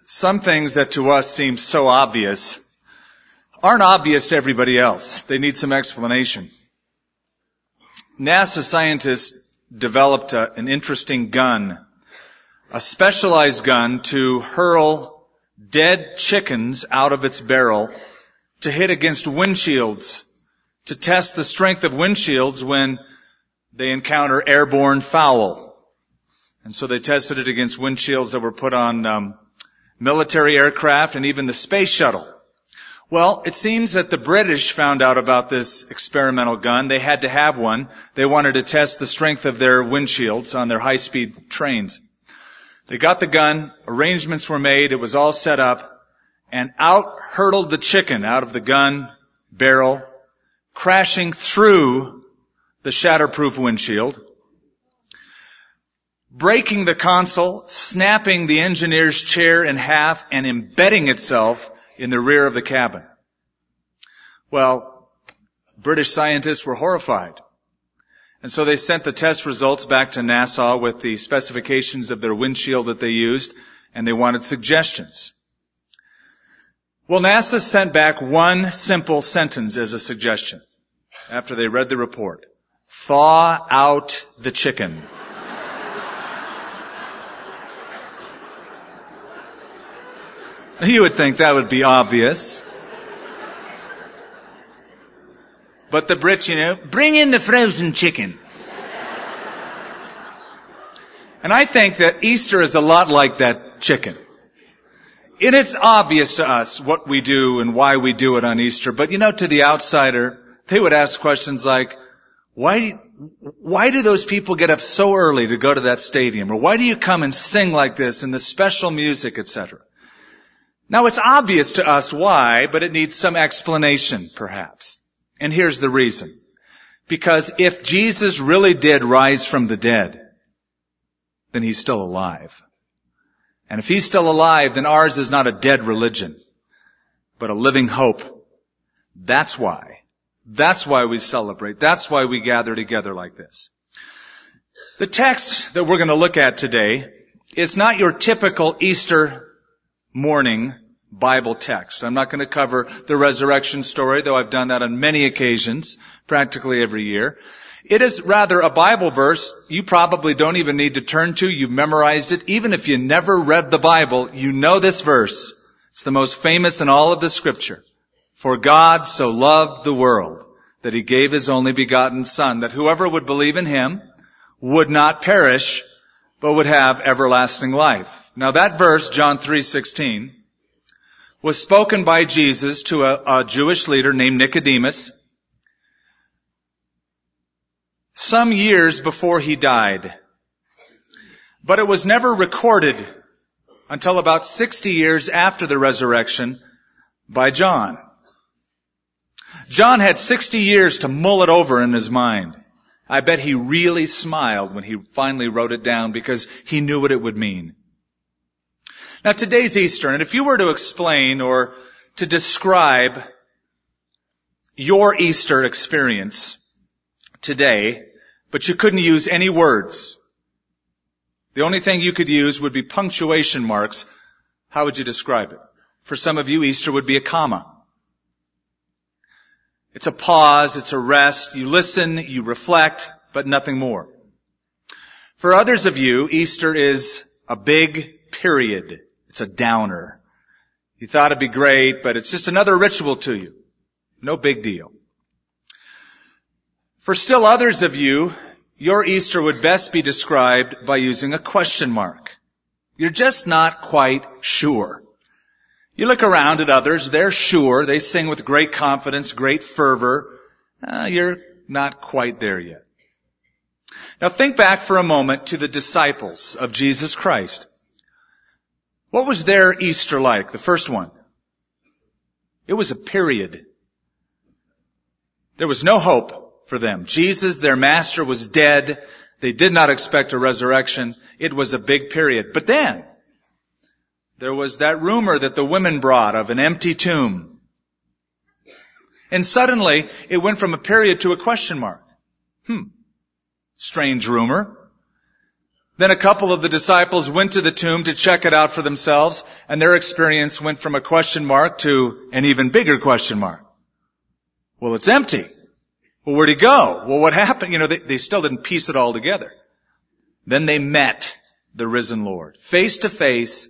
Some things that to us seem so obvious aren't obvious to everybody else. They need some explanation. NASA scientists developed an interesting gun, a specialized gun to hurl dead chickens out of its barrel to hit against windshields, to test the strength of windshields when they encounter airborne foul. And so they tested it against windshields that were put on military aircraft and even the space shuttle. Well, it seems that the British found out about this experimental gun. They had to have one. They wanted to test the strength of their windshields on their high-speed trains. They got the gun, arrangements were made, it was all set up, and out hurtled the chicken out of the gun barrel, crashing through the shatterproof windshield, breaking the console, snapping the engineer's chair in half, and embedding itself in the rear of the cabin. Well, British scientists were horrified. And so they sent the test results back to NASA with the specifications of their windshield that they used, and they wanted suggestions. Well, NASA sent back one simple sentence as a suggestion after they read the report. Thaw out the chicken. You would think that would be obvious. But the Brits, bring in the frozen chicken. And I think that Easter is a lot like that chicken. And it's obvious to us what we do and why we do it on Easter. But to the outsider, they would ask questions like, why do those people get up so early to go to that stadium? Or why do you come and sing like this and the special music, etc.? Now, it's obvious to us why, but it needs some explanation, perhaps. And here's the reason. Because if Jesus really did rise from the dead, then he's still alive. And if he's still alive, then ours is not a dead religion, but a living hope. That's why. That's why we celebrate. That's why we gather together like this. The text that we're going to look at today is not your typical Easter morning Bible text. I'm not going to cover the resurrection story, though I've done that on many occasions, practically every year. It is rather a Bible verse you probably don't even need to turn to. You've memorized it. Even if you never read the Bible, you know this verse. It's the most famous in all of the Scripture. For God so loved the world that he gave his only begotten Son, that whoever would believe in him would not perish, but would have everlasting life. Now that verse, John 3:16, was spoken by Jesus to a Jewish leader named Nicodemus some years before he died. But it was never recorded until about 60 years after the resurrection by John. John had 60 years to mull it over in his mind. I bet he really smiled when he finally wrote it down because he knew what it would mean. Now today's Easter, and if you were to explain or to describe your Easter experience today, but you couldn't use any words, the only thing you could use would be punctuation marks, how would you describe it? For some of you, Easter would be a comma. It's a pause, it's a rest, you listen, you reflect, but nothing more. For others of you, Easter is a big period. It's a downer. You thought it'd be great, but it's just another ritual to you. No big deal. For still others of you, your Easter would best be described by using a question mark. You're just not quite sure. You look around at others, they're sure, they sing with great confidence, great fervor. You're not quite there yet. Now think back for a moment to the disciples of Jesus Christ. What was their Easter like, the first one? It was a period. There was no hope for them. Jesus, their master, was dead. They did not expect a resurrection. It was a big period. But then, there was that rumor that the women brought of an empty tomb. And suddenly, it went from a period to a question mark. Strange rumor. Then a couple of the disciples went to the tomb to check it out for themselves, and their experience went from a question mark to an even bigger question mark. Well, it's empty. Well, where'd he go? Well, what happened? They still didn't piece it all together. Then they met the risen Lord, face to face,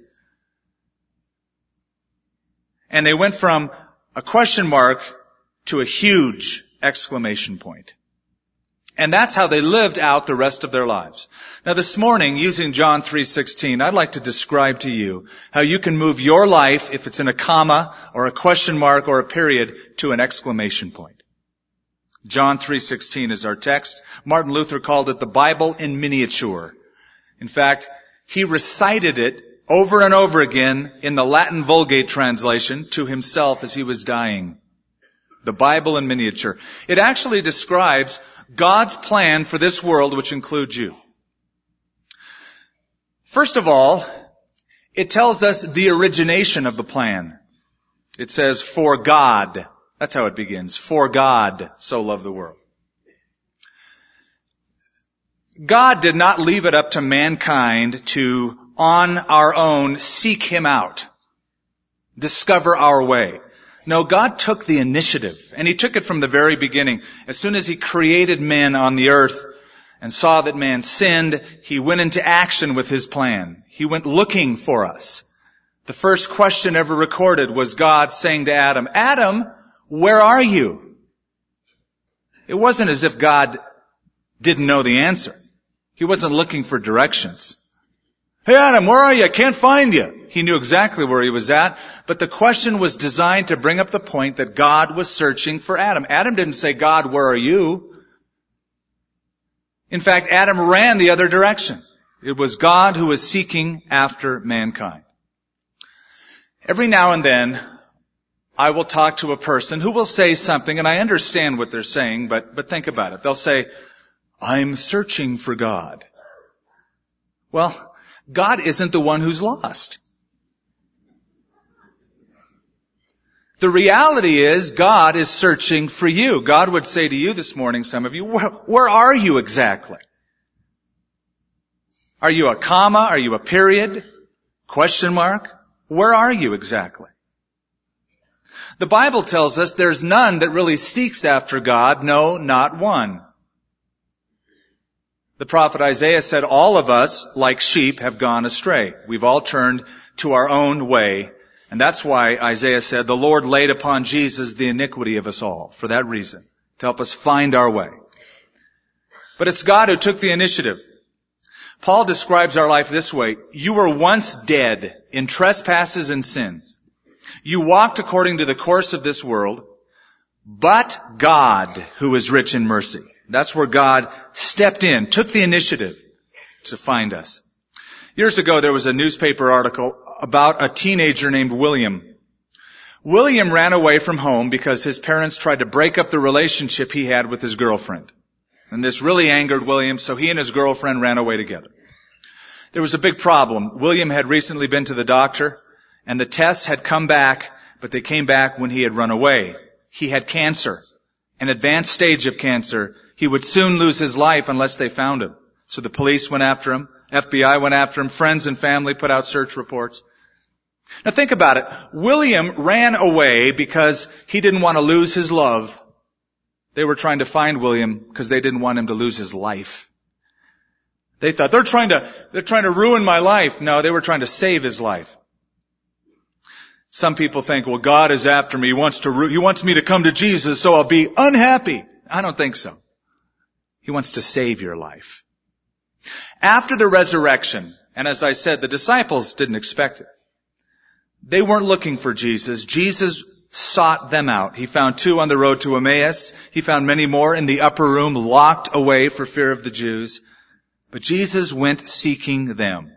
and they went from a question mark to a huge exclamation point. And that's how they lived out the rest of their lives. Now this morning, using John 3:16, I'd like to describe to you how you can move your life, if it's in a comma or a question mark or a period, to an exclamation point. John 3:16 is our text. Martin Luther called it the Bible in miniature. In fact, he recited it over and over again in the Latin Vulgate translation to himself as he was dying. The Bible in miniature. It actually describes God's plan for this world, which includes you. First of all, it tells us the origination of the plan. It says, for God. That's how it begins. For God so loved the world. God did not leave it up to mankind to, on our own, seek Him out, discover our way. No, God took the initiative, and He took it from the very beginning. As soon as He created man on the earth and saw that man sinned, He went into action with His plan. He went looking for us. The first question ever recorded was God saying to Adam, Adam, where are you? It wasn't as if God didn't know the answer. He wasn't looking for directions. Hey Adam, where are you? I can't find you. He knew exactly where he was at, but the question was designed to bring up the point that God was searching for Adam. Adam didn't say, God, where are you? In fact, Adam ran the other direction. It was God who was seeking after mankind. Every now and then, I will talk to a person who will say something, and I understand what they're saying, but think about it. They'll say, I'm searching for God. Well, God isn't the one who's lost. The reality is God is searching for you. God would say to you this morning, some of you, where are you exactly? Are you a comma? Are you a period? Question mark? Where are you exactly? The Bible tells us there's none that really seeks after God, no, not one. The prophet Isaiah said, all of us, like sheep, have gone astray. We've all turned to our own way. And that's why Isaiah said, the Lord laid upon Jesus the iniquity of us all, for that reason, to help us find our way. But it's God who took the initiative. Paul describes our life this way. You were once dead in trespasses and sins. You walked according to the course of this world, but God, who is rich in mercy. That's where God stepped in, took the initiative to find us. Years ago, there was a newspaper article about a teenager named William. William ran away from home because his parents tried to break up the relationship he had with his girlfriend. And this really angered William, so he and his girlfriend ran away together. There was a big problem. William had recently been to the doctor, and the tests had come back, but they came back when he had run away. He had cancer, an advanced stage of cancer. He would soon lose his life unless they found him. So the police went after him. FBI went after him. Friends and family put out search reports. Now think about it. William ran away because he didn't want to lose his love. They were trying to find William because they didn't want him to lose his life. They thought, they're trying to ruin my life. No, they were trying to save his life. Some people think, well, God is after me. He wants me to come to Jesus so I'll be unhappy. I don't think so. He wants to save your life. After the resurrection, and as I said, the disciples didn't expect it. They weren't looking for Jesus. Jesus sought them out. He found 2 on the road to Emmaus. He found many more in the upper room, locked away for fear of the Jews. But Jesus went seeking them.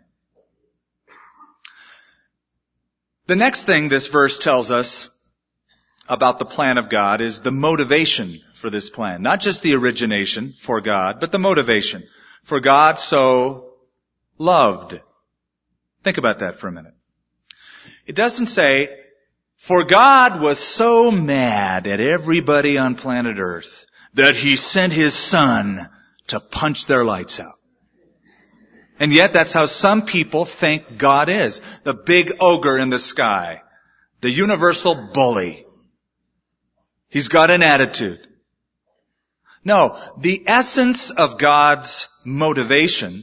The next thing this verse tells us about the plan of God is the motivation for this plan. Not just the origination for God, but the motivation. For God so loved. Think about that for a minute. It doesn't say, for God was so mad at everybody on planet Earth that He sent His Son to punch their lights out. And yet that's how some people think God is. The big ogre in the sky. The universal bully. He's got an attitude. No, the essence of God's motivation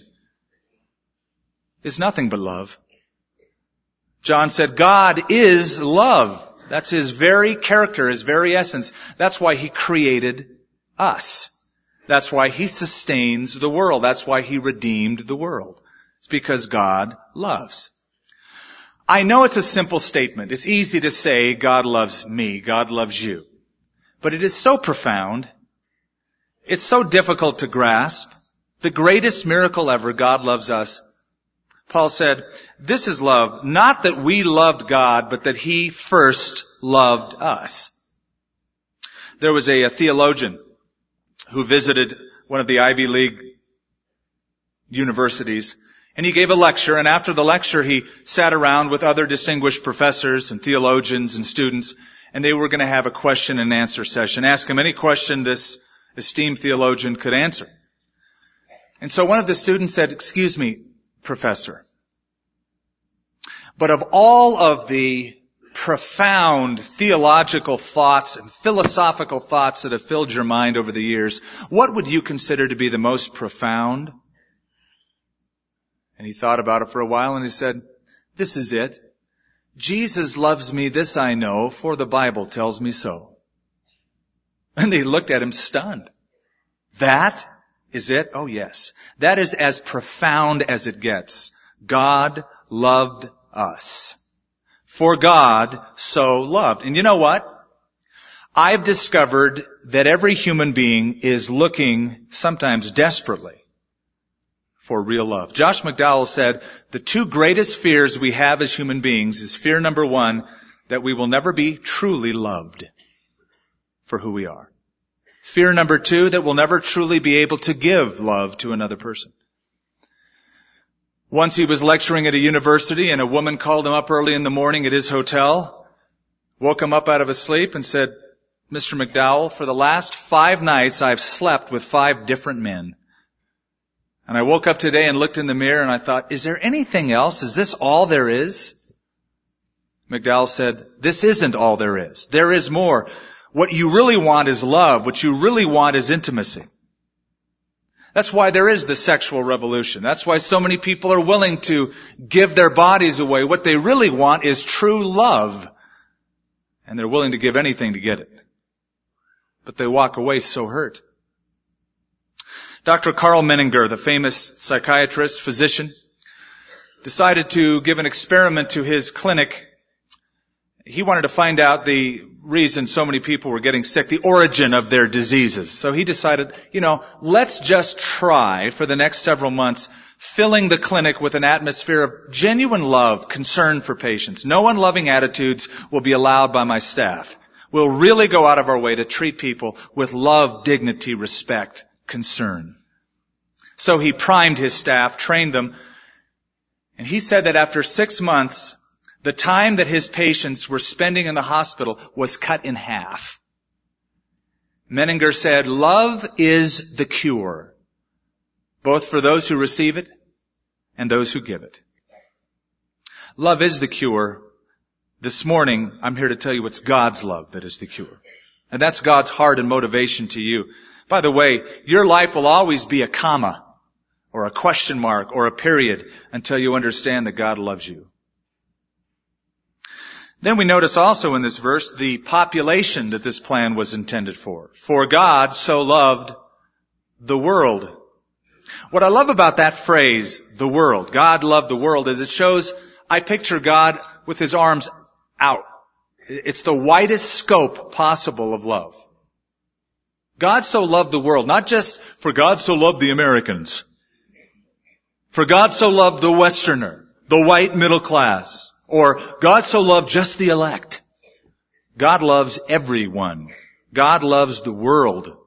is nothing but love. John said, God is love. That's His very character, His very essence. That's why He created us. That's why He sustains the world. That's why He redeemed the world. It's because God loves. I know it's a simple statement. It's easy to say, God loves me, God loves you. But it is so profound. It's so difficult to grasp. The greatest miracle ever, God loves us. Paul said, this is love, not that we loved God, but that He first loved us. There was a theologian who visited one of the Ivy League universities, and he gave a lecture, and after the lecture he sat around with other distinguished professors and theologians and students, and they were going to have a question and answer session. Ask him any question this esteemed theologian could answer. And so one of the students said, excuse me, Professor, but of all of the profound theological thoughts and philosophical thoughts that have filled your mind over the years, what would you consider to be the most profound? And he thought about it for a while and he said, this is it. Jesus loves me, this I know, for the Bible tells me so. And they looked at him stunned. That is it? Oh yes. That is as profound as it gets. God loved us. For God so loved. And you know what? I've discovered that every human being is looking, sometimes desperately, for real love. Josh McDowell said, the two greatest fears we have as human beings is fear number one, that we will never be truly loved for who we are. Fear number two, that we'll never truly be able to give love to another person. Once he was lecturing at a university and a woman called him up early in the morning at his hotel, woke him up out of his sleep and said, Mr. McDowell, for the last 5 nights I've slept with 5 different men. And I woke up today and looked in the mirror and I thought, is there anything else? Is this all there is? McDowell said, this isn't all there is. There is more. What you really want is love. What you really want is intimacy. That's why there is the sexual revolution. That's why so many people are willing to give their bodies away. What they really want is true love. And they're willing to give anything to get it. But they walk away so hurt. Dr. Karl Menninger, the famous psychiatrist, physician, decided to give an experiment to his clinic. He wanted to find out the reason so many people were getting sick, the origin of their diseases. So he decided, let's just try for the next several months filling the clinic with an atmosphere of genuine love, concern for patients. No unloving attitudes will be allowed by my staff. We'll really go out of our way to treat people with love, dignity, respect, concern. So he primed his staff, trained them, and he said that after 6 months, the time that his patients were spending in the hospital was cut in half. Menninger said, love is the cure, both for those who receive it and those who give it. Love is the cure. This morning, I'm here to tell you it's God's love that is the cure. And that's God's heart and motivation to you. By the way, your life will always be a comma or a question mark or a period until you understand that God loves you. Then we notice also in this verse the population that this plan was intended for. For God so loved the world. What I love about that phrase, the world, God loved the world, is it shows, I picture God with His arms out. It's the widest scope possible of love. God so loved the world, not just for God so loved the Americans. For God so loved the Westerner, the white middle class. Or God so loved just the elect. God loves everyone. God loves the world.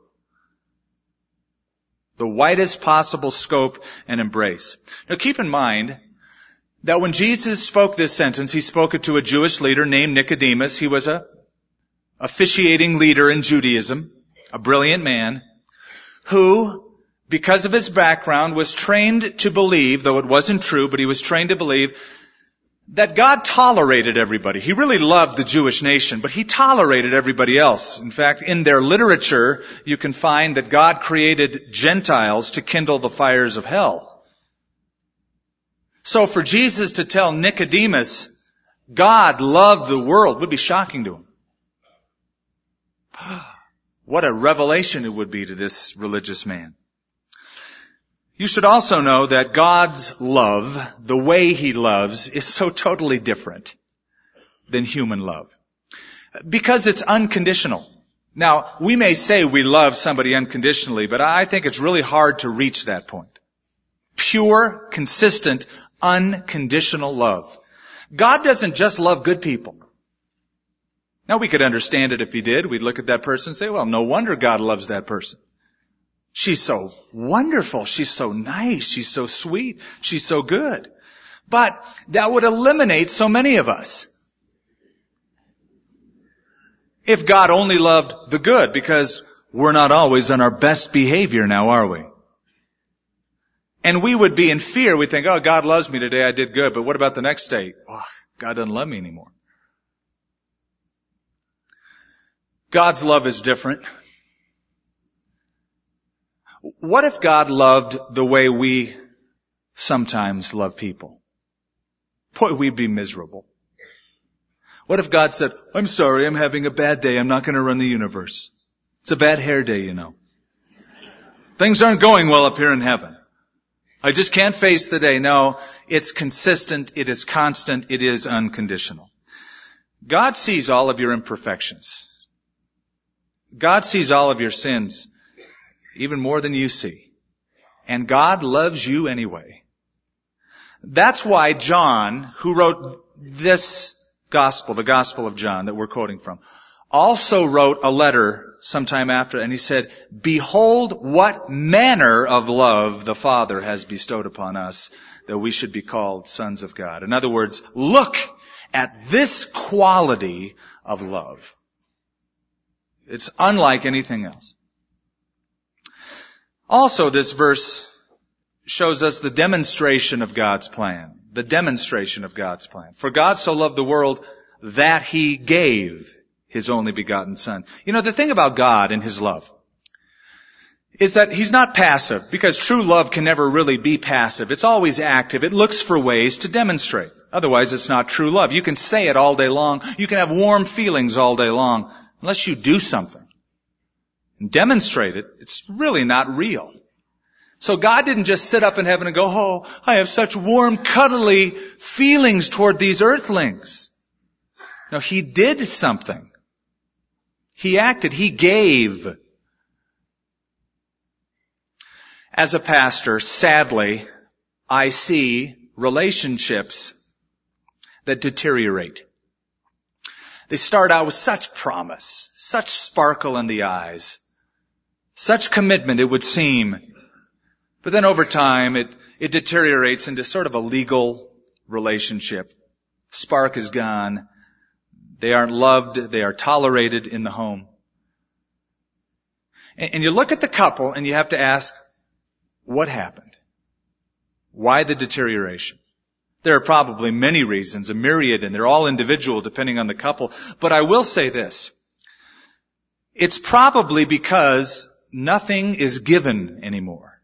The widest possible scope and embrace. Now keep in mind that when Jesus spoke this sentence, He spoke it to a Jewish leader named Nicodemus. He was a officiating leader in Judaism, a brilliant man, who because of his background, was trained to believe, though it wasn't true, but he was trained to believe that God tolerated everybody. He really loved the Jewish nation, but he tolerated everybody else. In fact, in their literature, you can find that God created Gentiles to kindle the fires of hell. So for Jesus to tell Nicodemus, God loved the world, would be shocking to him. What a revelation it would be to this religious man. You should also know that God's love, the way he loves, is so totally different than human love. Because it's unconditional. Now, we may say we love somebody unconditionally, but I think it's really hard to reach that point. Pure, consistent, unconditional love. God doesn't just love good people. Now, we could understand it if he did. We'd look at that person and say, well, no wonder God loves that person. She's so wonderful. She's so nice. She's so sweet. She's so good. But that would eliminate so many of us. If God only loved the good, because we're not always on our best behavior now, are we? And we would be in fear. We'd think, oh, God loves me today. I did good. But what about the next day? Oh, God doesn't love me anymore. God's love is different. What if God loved the way we sometimes love people? Boy, we'd be miserable. What if God said, I'm sorry, I'm having a bad day. I'm not going to run the universe. It's a bad hair day, you know. Things aren't going well up here in heaven. I just can't face the day. No, it's consistent. It is constant. It is unconditional. God sees all of your imperfections. God sees all of your sins, even more than you see. And God loves you anyway. That's why John, who wrote this gospel, the Gospel of John that we're quoting from, also wrote a letter sometime after, and he said, behold what manner of love the Father has bestowed upon us, that we should be called sons of God. In other words, look at this quality of love. It's unlike anything else. Also, this verse shows us the demonstration of God's plan. The demonstration of God's plan. For God so loved the world that he gave his only begotten Son. You know, the thing about God and his love is that he's not passive, because true love can never really be passive. It's always active. It looks for ways to demonstrate. Otherwise, it's not true love. You can say it all day long. You can have warm feelings all day long. Unless you do something and demonstrate it, it's really not real. So God didn't just sit up in heaven and go, oh, I have such warm, cuddly feelings toward these earthlings. No, he did something. He acted. He gave. As a pastor, sadly, I see relationships that deteriorate. They start out with such promise, such sparkle in the eyes, such commitment, it would seem. But then over time, it deteriorates into sort of a legal relationship. Spark is gone. They aren't loved. They are tolerated in the home. And you look at the couple and you have to ask, what happened? Why the deterioration? There are probably many reasons, a myriad, and they're all individual depending on the couple. But I will say this. It's probably because nothing is given anymore.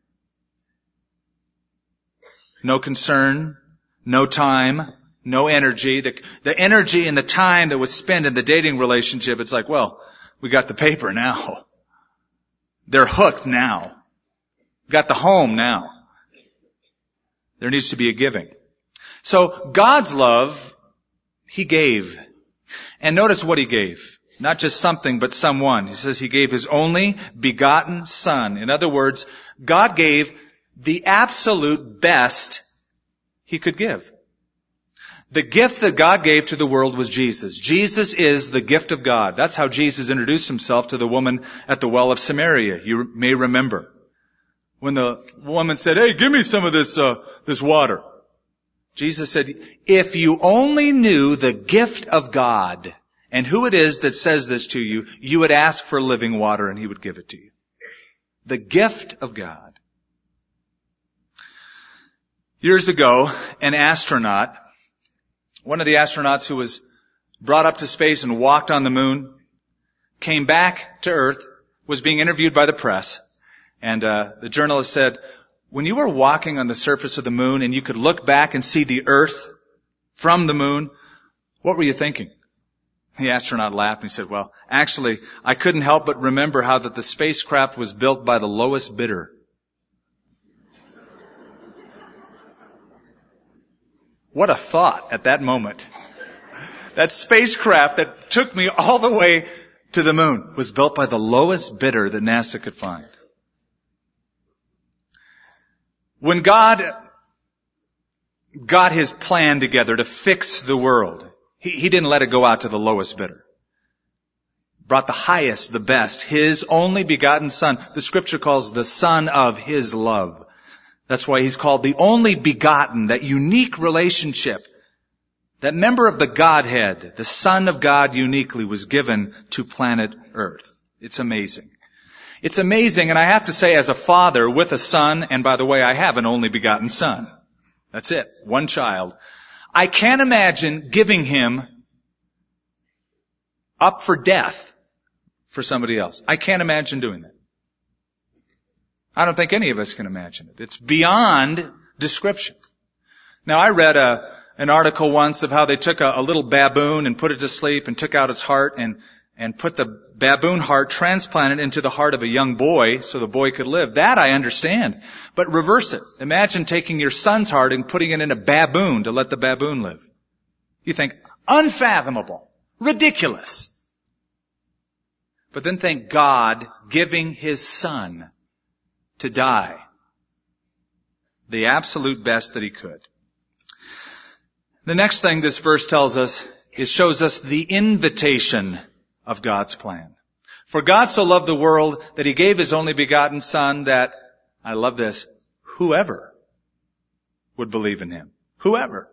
No concern, no time, no energy. The energy and the time that was spent in the dating relationship, it's like, well, we got the paper now. They're hooked now. We got the home now. There needs to be a giving. So God's love, he gave. And notice what he gave. Not just something, but someone. He says he gave his only begotten Son. In other words, God gave the absolute best he could give. The gift that God gave to the world was Jesus. Jesus is the gift of God. That's how Jesus introduced himself to the woman at the well of Samaria. You may remember. When the woman said, hey, give me some of this water. Jesus said, if you only knew the gift of God and who it is that says this to you, you would ask for living water and he would give it to you. The gift of God. Years ago, an astronaut, one of the astronauts who was brought up to space and walked on the moon, came back to Earth, was being interviewed by the press, and the journalist said, when you were walking on the surface of the moon and you could look back and see the Earth from the moon, what were you thinking? The astronaut laughed and he said, well, actually, I couldn't help but remember how that the spacecraft was built by the lowest bidder. What a thought at that moment. That spacecraft that took me all the way to the moon was built by the lowest bidder that NASA could find. When God got his plan together to fix the world, he didn't let it go out to the lowest bidder. Brought the highest, the best, his only begotten Son. The Scripture calls the Son of his love. That's why he's called the only begotten, that unique relationship. That member of the Godhead, the Son of God uniquely, was given to planet Earth. It's amazing. It's amazing, and I have to say, as a father with a son, and by the way, I have an only begotten son. That's it. One child. I can't imagine giving him up for death for somebody else. I can't imagine doing that. I don't think any of us can imagine it. It's beyond description. Now, I read an article once of how they took a little baboon and put it to sleep and took out its heart and put the baboon heart, transplanted into the heart of a young boy so the boy could live. That I understand. But reverse it. Imagine taking your son's heart and putting it in a baboon to let the baboon live. You think, unfathomable, ridiculous. But then think God giving his Son to die. The absolute best that he could. The next thing this verse tells us is shows us the invitation of God's plan. For God so loved the world that he gave his only begotten Son that, I love this, whoever would believe in him. Whoever.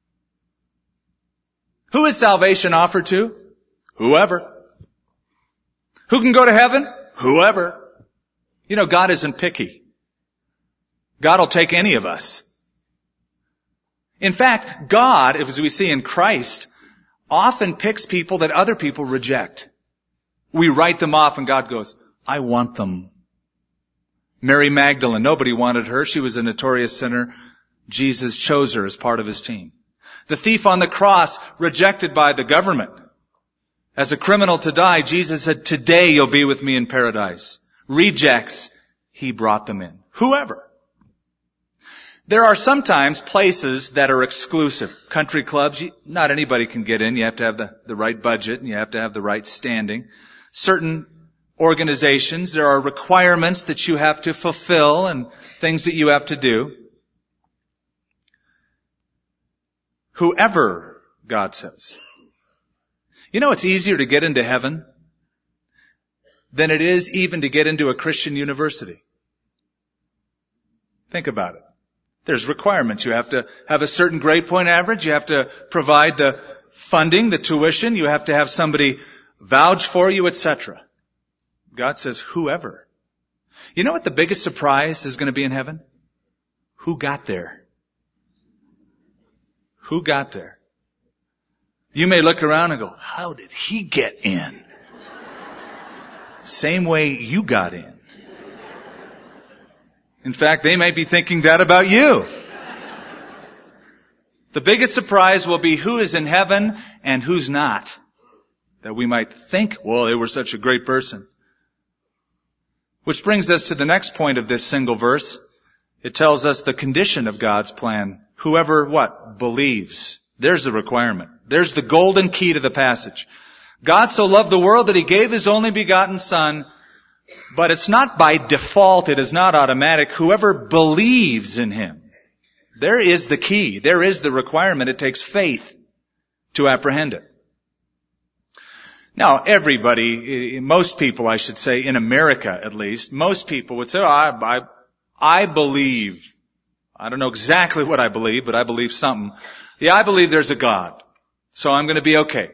Who is salvation offered to? Whoever. Who can go to heaven? Whoever. You know, God isn't picky. God will take any of us. In fact, God, as we see in Christ, often picks people that other people reject. We write them off and God goes, I want them. Mary Magdalene, nobody wanted her. She was a notorious sinner. Jesus chose her as part of his team. The thief on the cross, rejected by the government. As a criminal to die, Jesus said, today you'll be with me in paradise. Rejects, he brought them in. Whoever. There are sometimes places that are exclusive. Country clubs, not anybody can get in. You have to have the right budget and you have to have the right standing. Certain organizations, there are requirements that you have to fulfill and things that you have to do. Whoever, God says. You know, it's easier to get into heaven than it is even to get into a Christian university. Think about it. There's requirements. You have to have a certain grade point average. You have to provide the funding, the tuition. You have to have somebody vouch for you, etc. God says, whoever. You know what the biggest surprise is going to be in heaven? Who got there? Who got there? You may look around and go, how did he get in? Same way you got in. In fact, they might be thinking that about you. The biggest surprise will be who is in heaven and who's not. That we might think, well, they were such a great person. Which brings us to the next point of this single verse. It tells us the condition of God's plan. Whoever, what? Believes. There's the requirement. There's the golden key to the passage. God so loved the world that he gave his only begotten Son, but it's not by default, it is not automatic. Whoever believes in him. There is the key. There is the requirement. It takes faith to apprehend it. Now, everybody, most people, I should say, in America at least, most people would say, I believe. I don't know exactly what I believe, but I believe something. Yeah, I believe there's a God, so I'm going to be okay.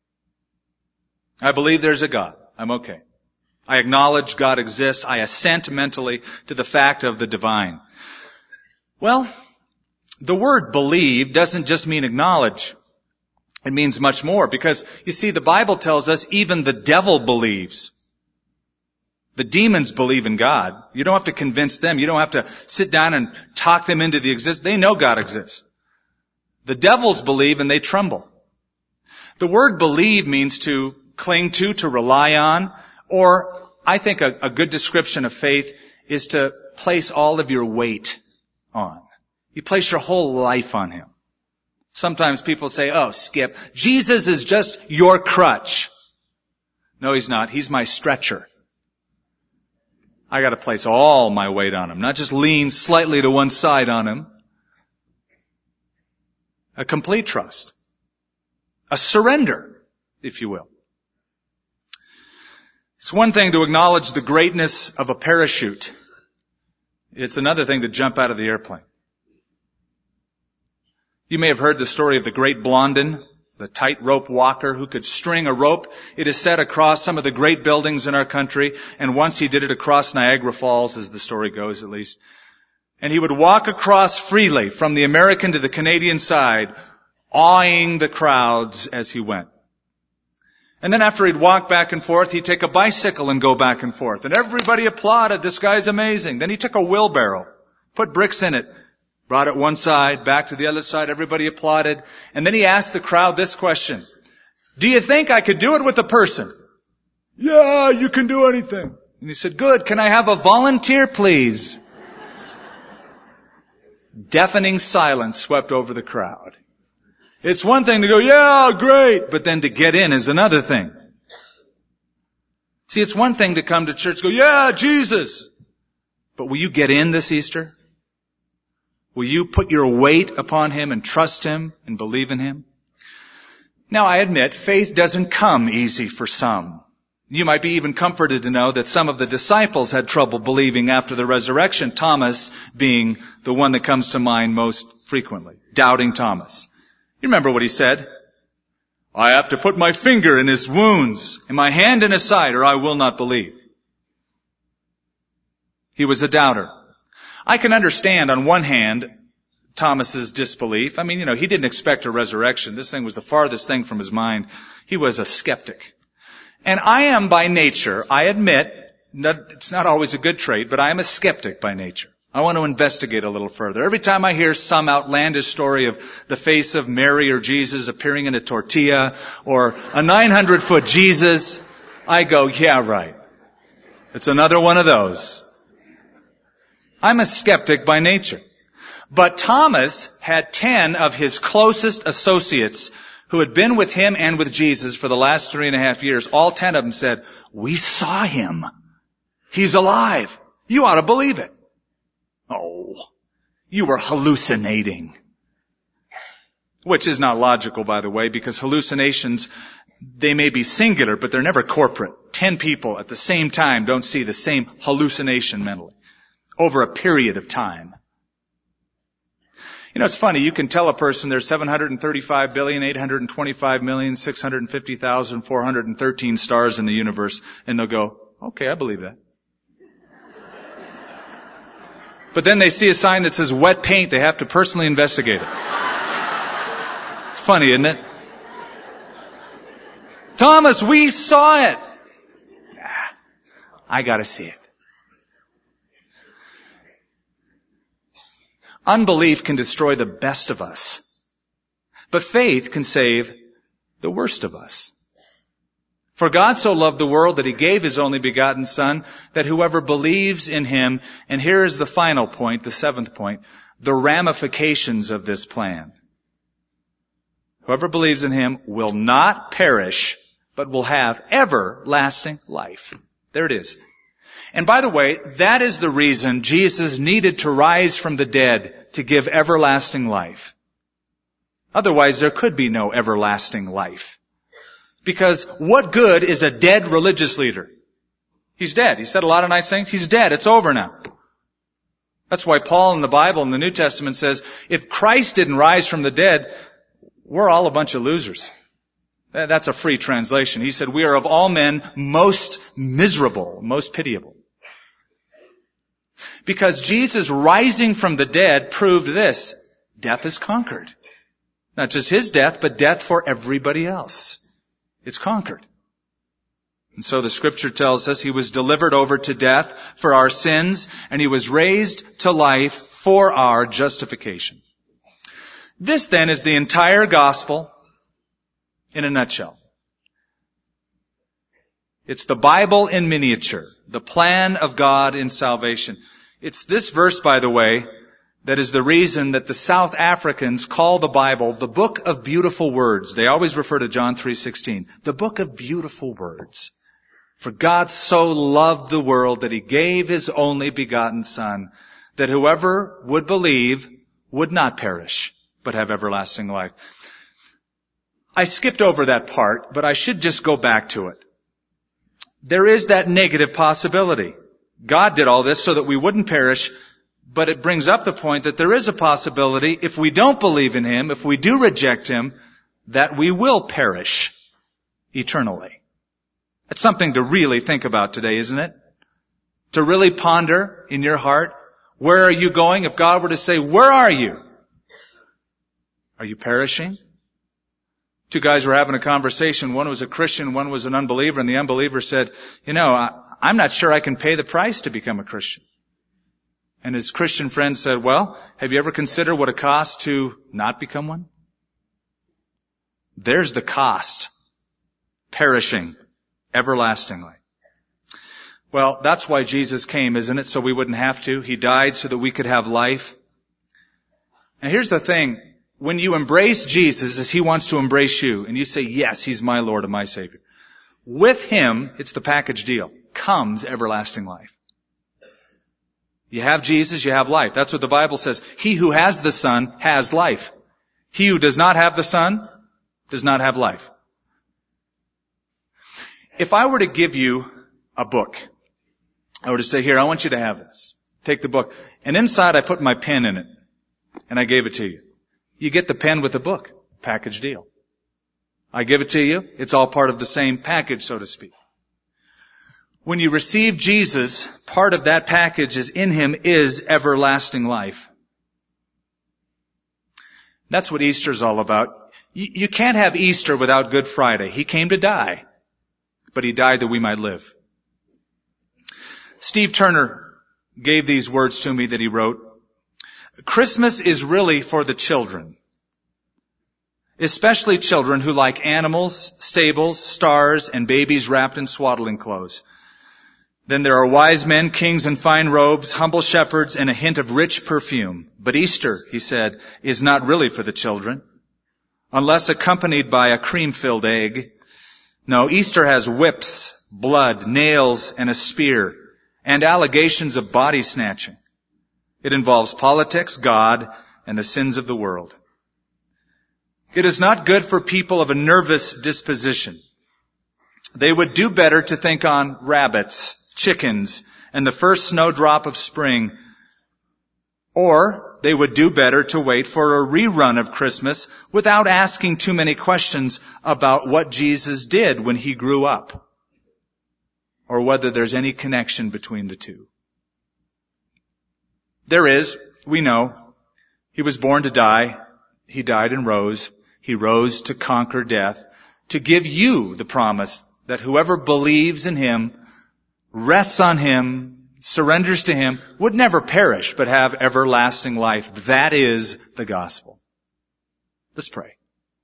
I believe there's a God. I'm okay. I acknowledge God exists. I assent mentally to the fact of the divine. Well, The word believe doesn't just mean acknowledge. It means much more, because you see, the Bible tells us even the devil believes. The demons believe in God. You don't have to convince them. You don't have to sit down and talk them into the existence. They know God exists. The devils believe and they tremble. The word believe means to cling to rely on, or I think a good description of faith is to place all of your weight on. You place your whole life on Him. Sometimes people say, oh, Skip, Jesus is just your crutch. No, He's not. He's my stretcher. I got to place all my weight on Him, not just lean slightly to one side on Him. A complete trust. A surrender, if you will. It's one thing to acknowledge the greatness of a parachute. It's another thing to jump out of the airplane. You may have heard the story of the great Blondin, the tightrope walker who could string a rope, it is said, across some of the great buildings in our country. And once he did it across Niagara Falls, as the story goes at least. And he would walk across freely from the American to the Canadian side, awing the crowds as he went. And then after he'd walk back and forth, he'd take a bicycle and go back and forth. And everybody applauded. This guy's amazing. Then he took a wheelbarrow, put bricks in it, brought it one side, back to the other side. Everybody applauded. And then he asked the crowd this question. Do you think I could do it with a person? Yeah, you can do anything. And he said, good. Can I have a volunteer, please? Deafening silence swept over the crowd. It's one thing to go, yeah, great, but then to get in is another thing. See, it's one thing to come to church and go, yeah, Jesus. But will you get in this Easter? Will you put your weight upon Him and trust Him and believe in Him? Now, I admit, faith doesn't come easy for some. You might be even comforted to know that some of the disciples had trouble believing after the resurrection, Thomas being the one that comes to mind most frequently, doubting Thomas. You remember what he said? I have to put my finger in His wounds and my hand in His side, or I will not believe. He was a doubter. I can understand, on one hand, Thomas's disbelief. I mean, he didn't expect a resurrection. This thing was the farthest thing from his mind. He was a skeptic. And I am by nature, I admit, it's not always a good trait, but I am a skeptic by nature. I want to investigate a little further. Every time I hear some outlandish story of the face of Mary or Jesus appearing in a tortilla, or a 900-foot Jesus, I go, yeah, right. It's another one of those. I'm a skeptic by nature. But Thomas had 10 of his closest associates who had been with him and with Jesus for the last 3.5 years. All 10 of them said, we saw Him. He's alive. You ought to believe it. Oh, you were hallucinating. Which is not logical, by the way, because hallucinations, they may be singular, but they're never corporate. 10 people at the same time don't see the same hallucination mentally over a period of time. It's funny, you can tell a person there's 735,825,650,413 stars in the universe, and they'll go, okay, I believe that. But then they see a sign that says wet paint, they have to personally investigate it. It's funny, isn't it? Thomas, we saw it. I gotta see it. Unbelief can destroy the best of us, but faith can save the worst of us. For God so loved the world that He gave His only begotten Son, that whoever believes in Him, and here is the final point, the 7th point, the ramifications of this plan. Whoever believes in Him will not perish, but will have everlasting life. There it is. And by the way, that is the reason Jesus needed to rise from the dead to give everlasting life. Otherwise, there could be no everlasting life. Because what good is a dead religious leader? He's dead. He said a lot of nice things. He's dead. It's over now. That's why Paul in the Bible in the New Testament says, if Christ didn't rise from the dead, we're all a bunch of losers. That's a free translation. He said, we are of all men most miserable, most pitiable. Because Jesus rising from the dead proved this. death is conquered. Not just his death, but death for everybody else. It's conquered. And so the scripture tells us he was delivered over to death for our sins, and he was raised to life for our justification. This then is the entire gospel in a nutshell. It's the Bible in miniature, the plan of God in salvation. It's this verse, by the way, that is the reason that the South Africans call the Bible the book of beautiful words. They always refer to John 3:16, the book of beautiful words. For God so loved the world that he gave his only begotten Son, that whoever would believe would not perish, but have everlasting life. I skipped over that part, but I should just go back to it. There is that negative possibility. God did all this so that we wouldn't perish, but it brings up the point that there is a possibility, if we don't believe in him, if we do reject him, that we will perish eternally. That's something to really think about today, isn't it? To really ponder in your heart, where are you going? If God were to say, where are you? Are you perishing? Two guys were having a conversation. One was a Christian, one was an unbeliever, and the unbeliever said, I'm not sure I can pay the price to become a Christian. And his Christian friend said, well, have you ever considered what it costs to not become one? There's the cost. Perishing everlastingly. Well, that's why Jesus came, isn't it? So we wouldn't have to. He died so that we could have life. And here's the thing. When you embrace Jesus as he wants to embrace you, and you say, yes, he's my Lord and my Savior, with him, it's the package deal, comes everlasting life. You have Jesus, you have life. That's what the Bible says. He who has the Son has life. He who does not have the Son does not have life. If I were to give you a book, I were to say, here, I want you to have this. Take the book. And inside I put my pen in it, and I gave it to you. You get the pen with the book. Package deal. I give it to you. It's all part of the same package, so to speak. When you receive Jesus, part of that package is in him is everlasting life. That's what Easter's all about. You can't have Easter without Good Friday. He came to die, but he died that we might live. Steve Turner gave these words to me that he wrote. Christmas is really for the children, especially children who like animals, stables, stars, and babies wrapped in swaddling clothes. Then there are wise men, kings in fine robes, humble shepherds, and a hint of rich perfume. But Easter, he said, is not really for the children, unless accompanied by a cream-filled egg. No, Easter has whips, blood, nails, and a spear, and allegations of body snatching. It involves politics, God, and the sins of the world. It is not good for people of a nervous disposition. They would do better to think on rabbits, chickens, and the first snowdrop of spring. Or they would do better to wait for a rerun of Christmas without asking too many questions about what Jesus did when he grew up, or whether there's any connection between the two. There is, we know. He was born to die. He died and rose. He rose to conquer death, to give you the promise that whoever believes in him, rests on him, surrenders to him, would never perish, but have everlasting life. That is the gospel. Let's pray.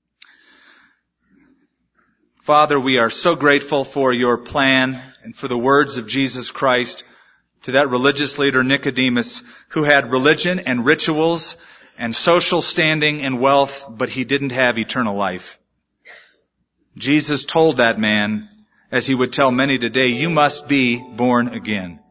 Father, we are so grateful for your plan and for the words of Jesus Christ to that religious leader Nicodemus, who had religion and rituals and social standing and wealth, but he didn't have eternal life. Jesus told that man, as he would tell many today, you must be born again.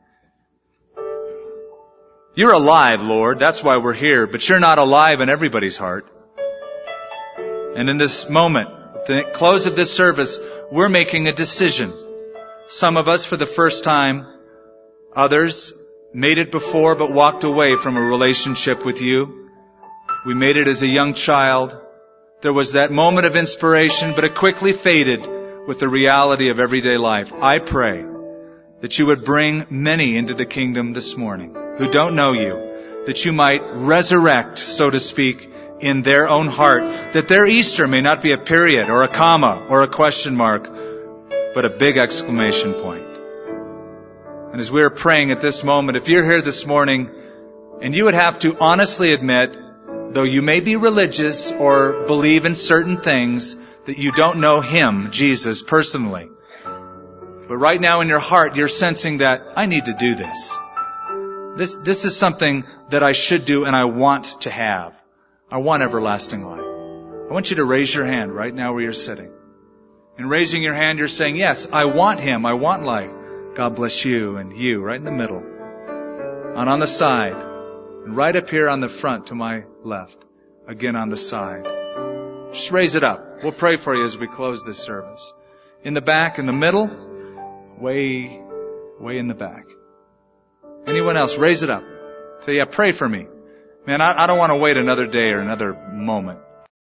You're alive, Lord. That's why we're here, but you're not alive in everybody's heart. And in this moment, at the close of this service, we're making a decision. Some of us for the first time, others made it before but walked away from a relationship with you. We made it as a young child. There was that moment of inspiration, but it quickly faded with the reality of everyday life. I pray that you would bring many into the kingdom this morning who don't know you, that you might resurrect, so to speak, in their own heart that their Easter may not be a period or a comma or a question mark, but a big exclamation point. And as we are praying at this moment, if you're here this morning and you would have to honestly admit, though you may be religious or believe in certain things, that you don't know Him, Jesus, personally. But right now in your heart, you're sensing that I need to do this. This is something that I should do and I want to have. I want everlasting life. I want you to raise your hand right now where you're sitting. In raising your hand, you're saying, yes, I want Him. I want life. God bless you and you right in the middle. And on the side. And right up here on the front to my left. Again on the side. Just raise it up. We'll pray for you as we close this service. In the back, in the middle, way in the back. Anyone else? Raise it up. Say, yeah, pray for me. Man, I don't want to wait another day or another moment.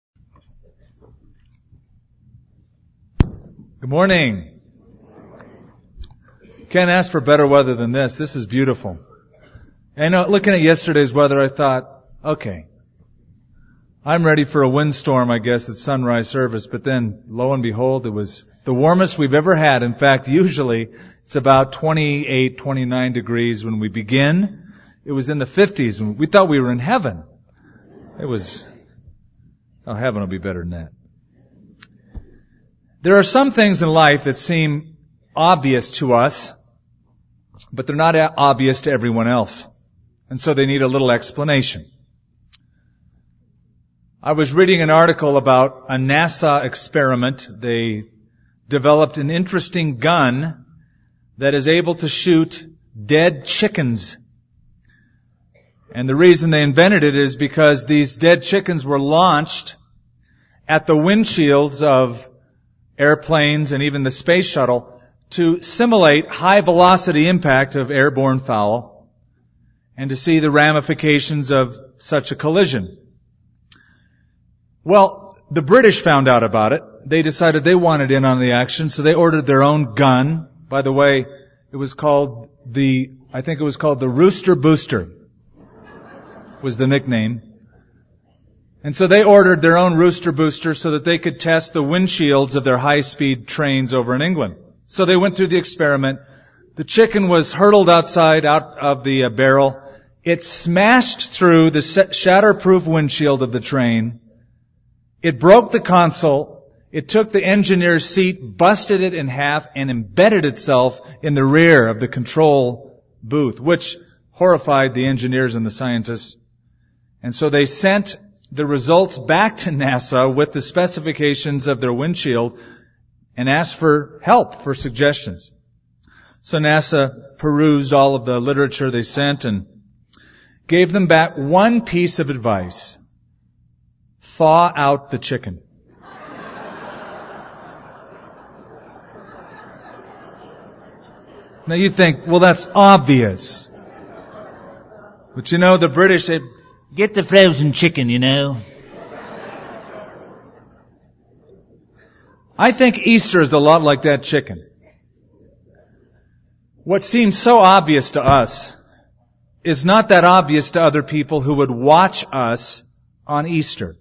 Good morning. Can't ask for better weather than this. This is beautiful. And looking at yesterday's weather, I thought, okay, I'm ready for a windstorm, I guess, at sunrise service. But then, lo and behold, it was the warmest we've ever had. In fact, usually it's about 28, 29 degrees when we begin. It was in the 50s. And we thought we were in heaven. Heaven will be better than that. There are some things in life that seem obvious to us, but they're not obvious to everyone else. And so they need a little explanation. I was reading an article about a NASA experiment. They developed an interesting gun that is able to shoot dead chickens. And the reason they invented it is because these dead chickens were launched at the windshields of airplanes and even the space shuttle to simulate high velocity impact of airborne fowl and to see the ramifications of such a collision. Well, the British found out about it. They decided they wanted in on the action, so they ordered their own gun. By the way, it was called the Rooster Booster was the nickname. And so they ordered their own Rooster Booster so that they could test the windshields of their high-speed trains over in England. So they went through the experiment. The chicken was hurtled out of the barrel. It smashed through the shatterproof windshield of the train. It broke the console. It took the engineer's seat, busted it in half, and embedded itself in the rear of the control booth, which horrified the engineers and the scientists. And so they sent the results back to NASA with the specifications of their windshield and asked for help, for suggestions. So NASA perused all of the literature they sent and gave them back one piece of advice. Thaw out the chicken. Now you think, well, that's obvious. But you know, the British said, get the frozen chicken, you know. I think Easter is a lot like that chicken. What seems so obvious to us is not that obvious to other people who would watch us on Easter.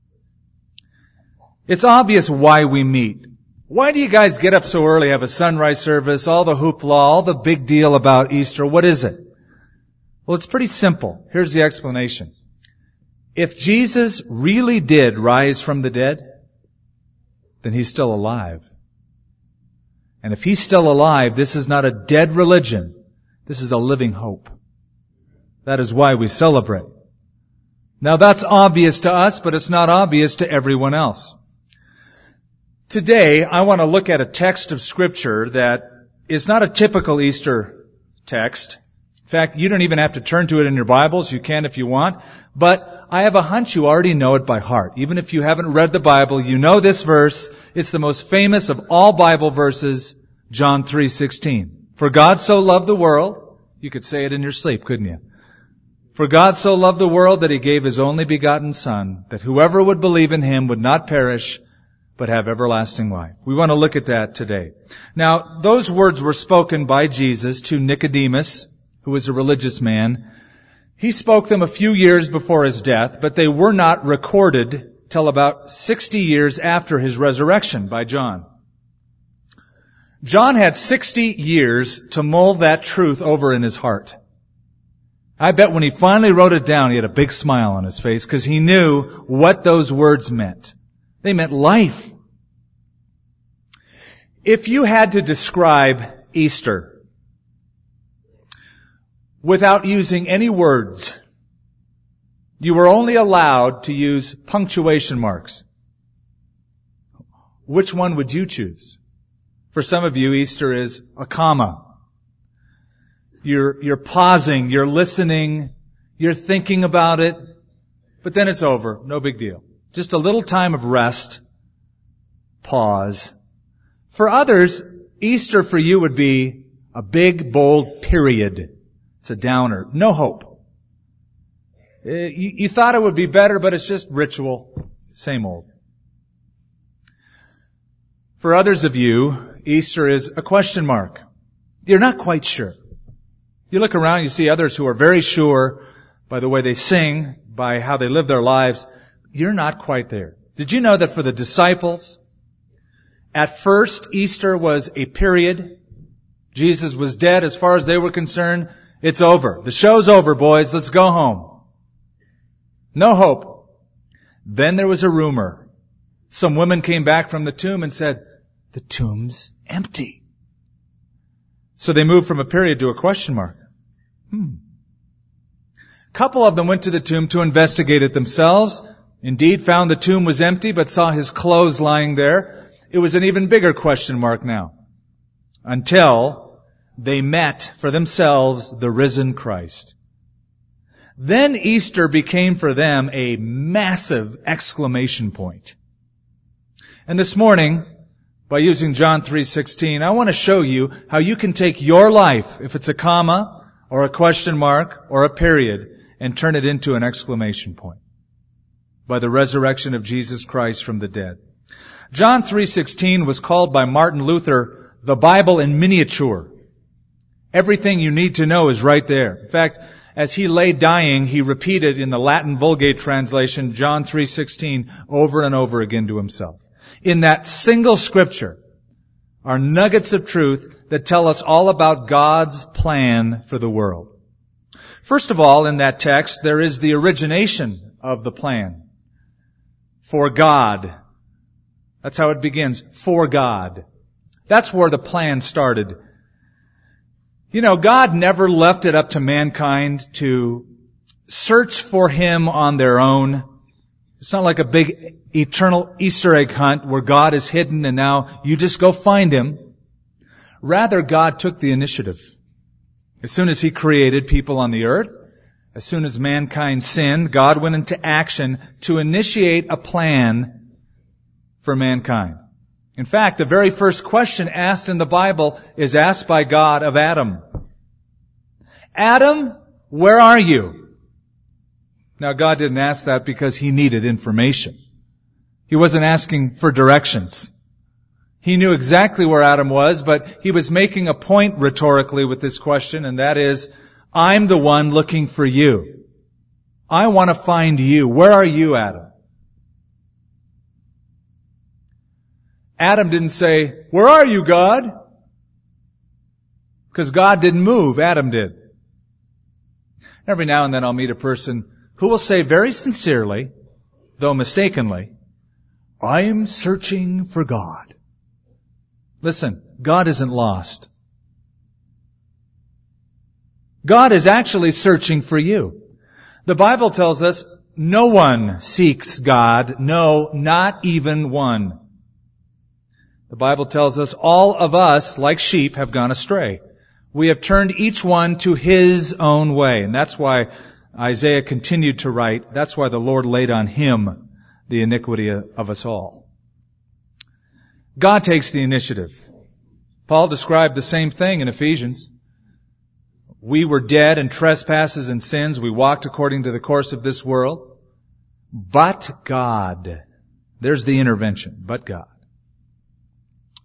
It's obvious why we meet. Why do you guys get up so early, have a sunrise service, all the hoopla, all the big deal about Easter? What is it? Well, it's pretty simple. Here's the explanation. If Jesus really did rise from the dead, then He's still alive. And if He's still alive, this is not a dead religion. This is a living hope. That is why we celebrate. Now that's obvious to us, but it's not obvious to everyone else. Today, I want to look at a text of Scripture that is not a typical Easter text. In fact, you don't even have to turn to it in your Bibles. You can if you want. But I have a hunch you already know it by heart. Even if you haven't read the Bible, you know this verse. It's the most famous of all Bible verses, John 3:16. For God so loved the world, you could say it in your sleep, couldn't you? For God so loved the world that He gave His only begotten Son, that whoever would believe in Him would not perish, but have everlasting life. We want to look at that today. Now, those words were spoken by Jesus to Nicodemus, who was a religious man. He spoke them a few years before his death, but they were not recorded till about 60 years after his resurrection by John. John had 60 years to mull that truth over in his heart. I bet when he finally wrote it down, he had a big smile on his face because he knew what those words meant. They meant life. If you had to describe Easter without using any words, you were only allowed to use punctuation marks, which one would you choose? For some of you, Easter is a comma. You're pausing, you're listening, you're thinking about it, but then it's over. No big deal. Just a little time of rest, pause. For others, Easter for you would be a big, bold period. It's a downer. No hope. You thought it would be better, but it's just ritual. Same old. For others of you, Easter is a question mark. You're not quite sure. You look around, you see others who are very sure by the way they sing, by how they live their lives. You're not quite there. Did you know that for the disciples, at first Easter was a period? Jesus was dead as far as they were concerned. It's over. The show's over, boys. Let's go home. No hope. Then there was a rumor. Some women came back from the tomb and said, the tomb's empty. So they moved from a period to a question mark. Couple of them went to the tomb to investigate it themselves. Indeed, found the tomb was empty, but saw his clothes lying there. It was an even bigger question mark now. Until they met for themselves the risen Christ. Then Easter became for them a massive exclamation point. And this morning, by using John 3:16, I want to show you how you can take your life, if it's a comma, or a question mark, or a period, and turn it into an exclamation point. By the resurrection of Jesus Christ from the dead. John 3:16 was called by Martin Luther the Bible in miniature. Everything you need to know is right there. In fact, as he lay dying, he repeated in the Latin Vulgate translation John 3:16 over and over again to himself. In that single scripture are nuggets of truth that tell us all about God's plan for the world. First of all, in that text, there is the origination of the plan. For God. That's how it begins. For God. That's where the plan started. You know, God never left it up to mankind to search for Him on their own. It's not like a big eternal Easter egg hunt where God is hidden and now you just go find Him. Rather, God took the initiative. As soon as He created people on the earth, as soon as mankind sinned, God went into action to initiate a plan for mankind. In fact, the very first question asked in the Bible is asked by God of Adam. Adam, where are you? Now, God didn't ask that because He needed information. He wasn't asking for directions. He knew exactly where Adam was, but He was making a point rhetorically with this question, and that is, I'm the one looking for you. I want to find you. Where are you, Adam? Adam didn't say, where are you, God? Because God didn't move, Adam did. Every now and then I'll meet a person who will say very sincerely, though mistakenly, I'm searching for God. Listen, God isn't lost. God is actually searching for you. The Bible tells us no one seeks God. No, not even one. The Bible tells us all of us, like sheep, have gone astray. We have turned each one to his own way. And that's why Isaiah continued to write, that's why the Lord laid on him the iniquity of us all. God takes the initiative. Paul described the same thing in Ephesians. We were dead in trespasses and sins. We walked according to the course of this world. But God. There's the intervention. But God.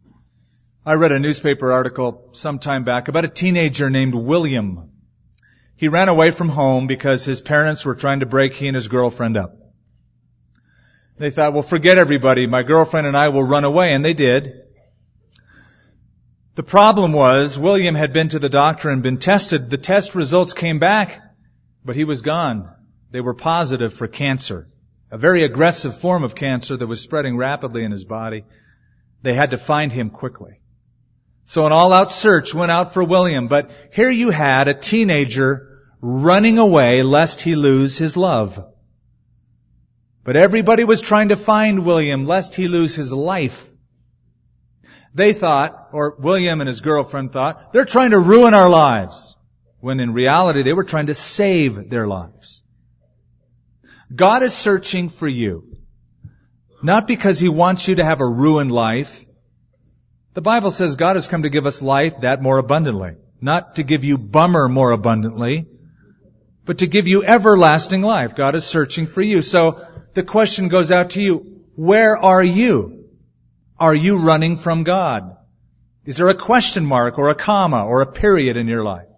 I read a newspaper article some time back about a teenager named William. he ran away from home because his parents were trying to break he and his girlfriend up. They thought, well, forget everybody. My girlfriend and I will run away. And they did. The problem was, William had been to the doctor and been tested. The test results came back, but he was gone. They were positive for cancer, a very aggressive form of cancer that was spreading rapidly in his body. They had to find him quickly. So an all-out search went out for William. But here you had a teenager running away lest he lose his love. But everybody was trying to find William lest he lose his life. They thought, or William and his girlfriend thought, they're trying to ruin our lives. When in reality, they were trying to save their lives. God is searching for you. Not because He wants you to have a ruined life. The Bible says God has come to give us life, that more abundantly. Not to give you bummer more abundantly, but to give you everlasting life. God is searching for you. So the question goes out to you, where are you? Are you running from God? Is there a question mark or a comma or a period in your life?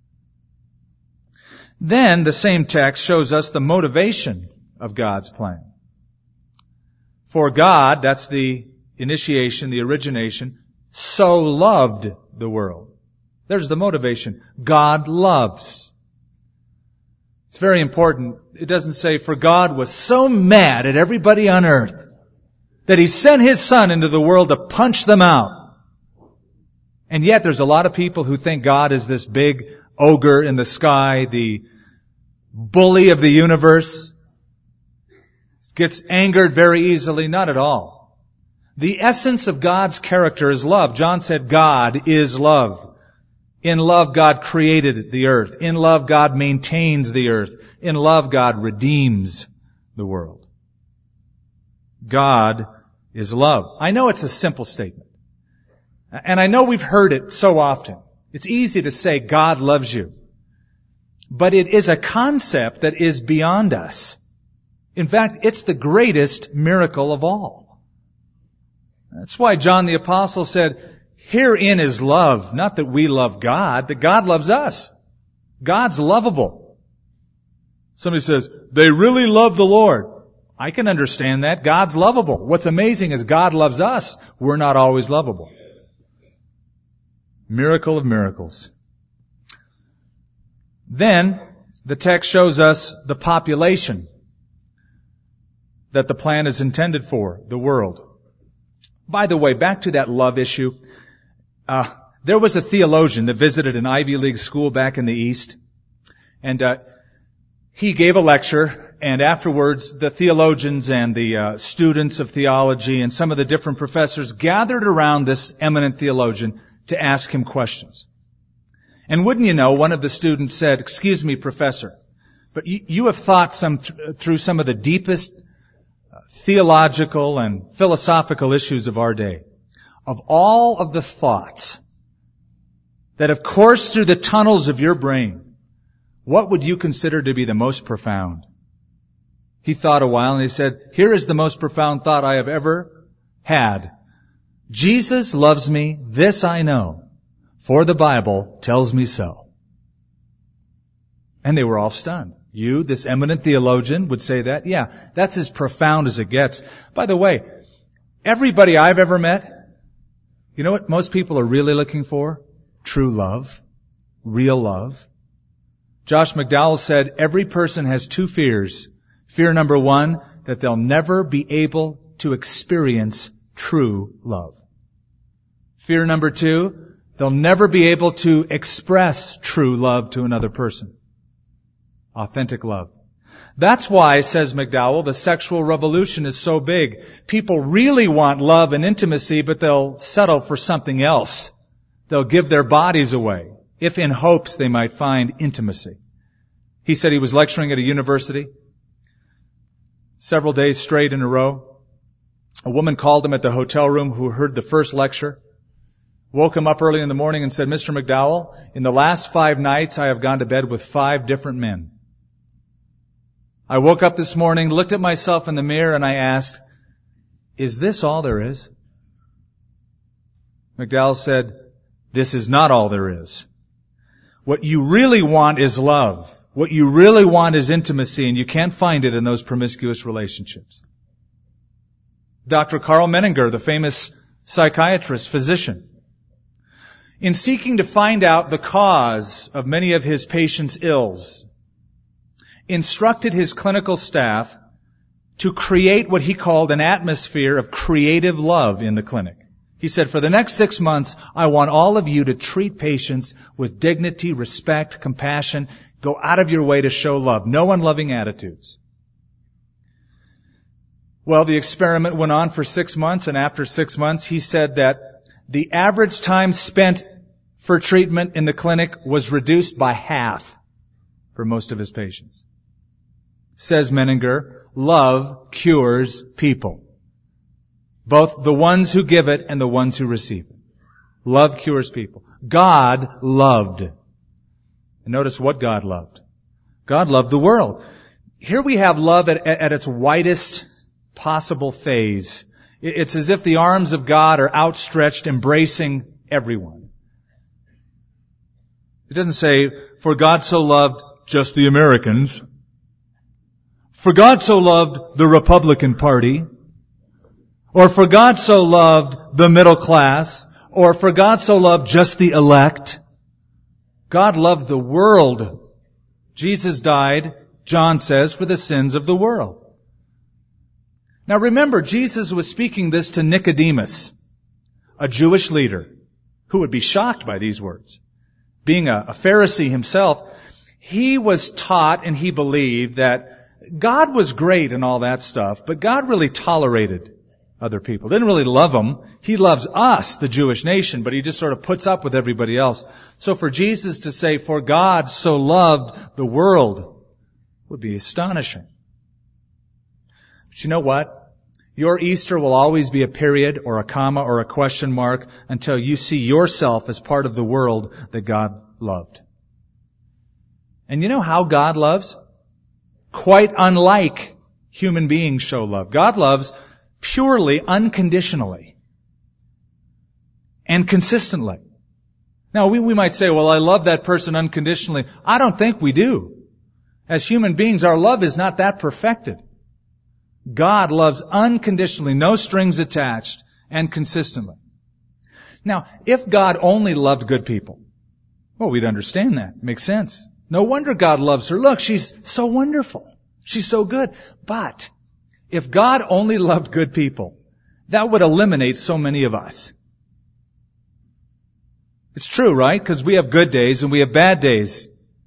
Then the same text shows us the motivation of God's plan. For God, that's the initiation, the origination, so loved the world. There's the motivation. God loves. It's very important. It doesn't say, for God was so mad at everybody on earth that He sent His Son into the world to punch them out. And yet there's a lot of people who think God is this big ogre in the sky, the bully of the universe, gets angered very easily. Not at all. The essence of God's character is love. John said God is love. In love, God created the earth. In love, God maintains the earth. In love, God redeems the world. God is love. I know it's a simple statement. And I know we've heard it so often. It's easy to say God loves you. But it is a concept that is beyond us. In fact, it's the greatest miracle of all. That's why John the Apostle said, herein is love, not that we love God, that God loves us. God's lovable. Somebody says, they really love the Lord. I can understand that. God's lovable. What's amazing is God loves us. We're not always lovable. Miracle of miracles. Then, the text shows us the population that the plan is intended for, the world. By the way, back to that love issue. There was a theologian that visited an Ivy League school back in the East. And he gave a lecture, and afterwards the theologians and the students of theology and some of the different professors gathered around this eminent theologian to ask him questions. And wouldn't you know, one of the students said, excuse me, professor, but you have thought through some of the deepest theological and philosophical issues of our day. Of all of the thoughts that have coursed through the tunnels of your brain, what would you consider to be the most profound? He thought a while and he said, here is the most profound thought I have ever had. Jesus loves me, this I know, for the Bible tells me so. And they were all stunned. You, this eminent theologian, would say that? Yeah, that's as profound as it gets. By the way, everybody I've ever met, you know what most people are really looking for? True love. Real love. Josh McDowell said, every person has two fears. Fear number one, that they'll never be able to experience true love. Fear number two, they'll never be able to express true love to another person. Authentic love. That's why, says McDowell, the sexual revolution is so big. People really want love and intimacy, but they'll settle for something else. They'll give their bodies away, if in hopes they might find intimacy. He said he was lecturing at a university several days straight in a row. A woman called him at the hotel room who heard the first lecture, woke him up early in the morning and said, Mr. McDowell, in the last 5 nights I have gone to bed with 5 different men. I woke up this morning, looked at myself in the mirror, and I asked, is this all there is? McDowell said, this is not all there is. What you really want is love. What you really want is intimacy, and you can't find it in those promiscuous relationships. Dr. Karl Menninger, the famous psychiatrist, physician, in seeking to find out the cause of many of his patients' ills, instructed his clinical staff to create what he called an atmosphere of creative love in the clinic. He said, for the next 6 months, I want all of you to treat patients with dignity, respect, compassion. Go out of your way to show love. No unloving attitudes. Well, the experiment went on for 6 months, and after 6 months, he said that the average time spent for treatment in the clinic was reduced by half for most of his patients. Says Menninger, love cures people. Both the ones who give it and the ones who receive it. Love cures people. God loved. And notice what God loved. God loved the world. Here we have love at its widest possible phase. It's as if the arms of God are outstretched, embracing everyone. It doesn't say, for God so loved just the Americans. For God so loved the Republican Party. Or for God so loved the middle class. Or for God so loved just the elect. God loved the world. Jesus died, John says, for the sins of the world. Now remember, Jesus was speaking this to Nicodemus, a Jewish leader, who would be shocked by these words. Being a Pharisee himself, he was taught and he believed that God was great and all that stuff, but God really tolerated other people. Didn't really love them. He loves us, the Jewish nation, but he just sort of puts up with everybody else. So for Jesus to say, for God so loved the world, would be astonishing. But you know what? Your Easter will always be a period or a comma or a question mark until you see yourself as part of the world that God loved. And you know how God loves? Quite unlike human beings show love. God loves purely, unconditionally, and consistently. Now, we might say, well, I love that person unconditionally. I don't think we do. As human beings, our love is not that perfected. God loves unconditionally, no strings attached, and consistently. Now, if God only loved good people, well, we'd understand that. It makes sense. No wonder God loves her. Look, she's so wonderful. She's so good. But if God only loved good people, that would eliminate so many of us. It's true, right? Because we have good days and we have bad days.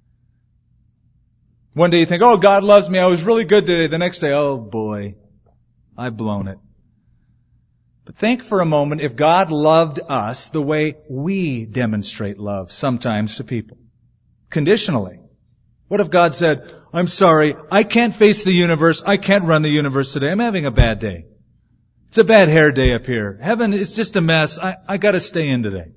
One day you think, oh, God loves me. I was really good today. The next day, oh boy, I've blown it. But think for a moment if God loved us the way we demonstrate love sometimes to people. Conditionally. What if God said, I'm sorry, I can't face the universe. I can't run the universe today. I'm having a bad day. It's a bad hair day up here. Heaven is just a mess. I gotta stay in today.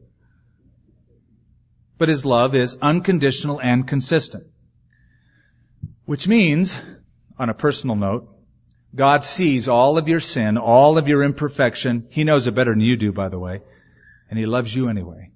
But His love is unconditional and consistent. Which means, on a personal note, God sees all of your sin, all of your imperfection. He knows it better than you do, by the way. And He loves you anyway.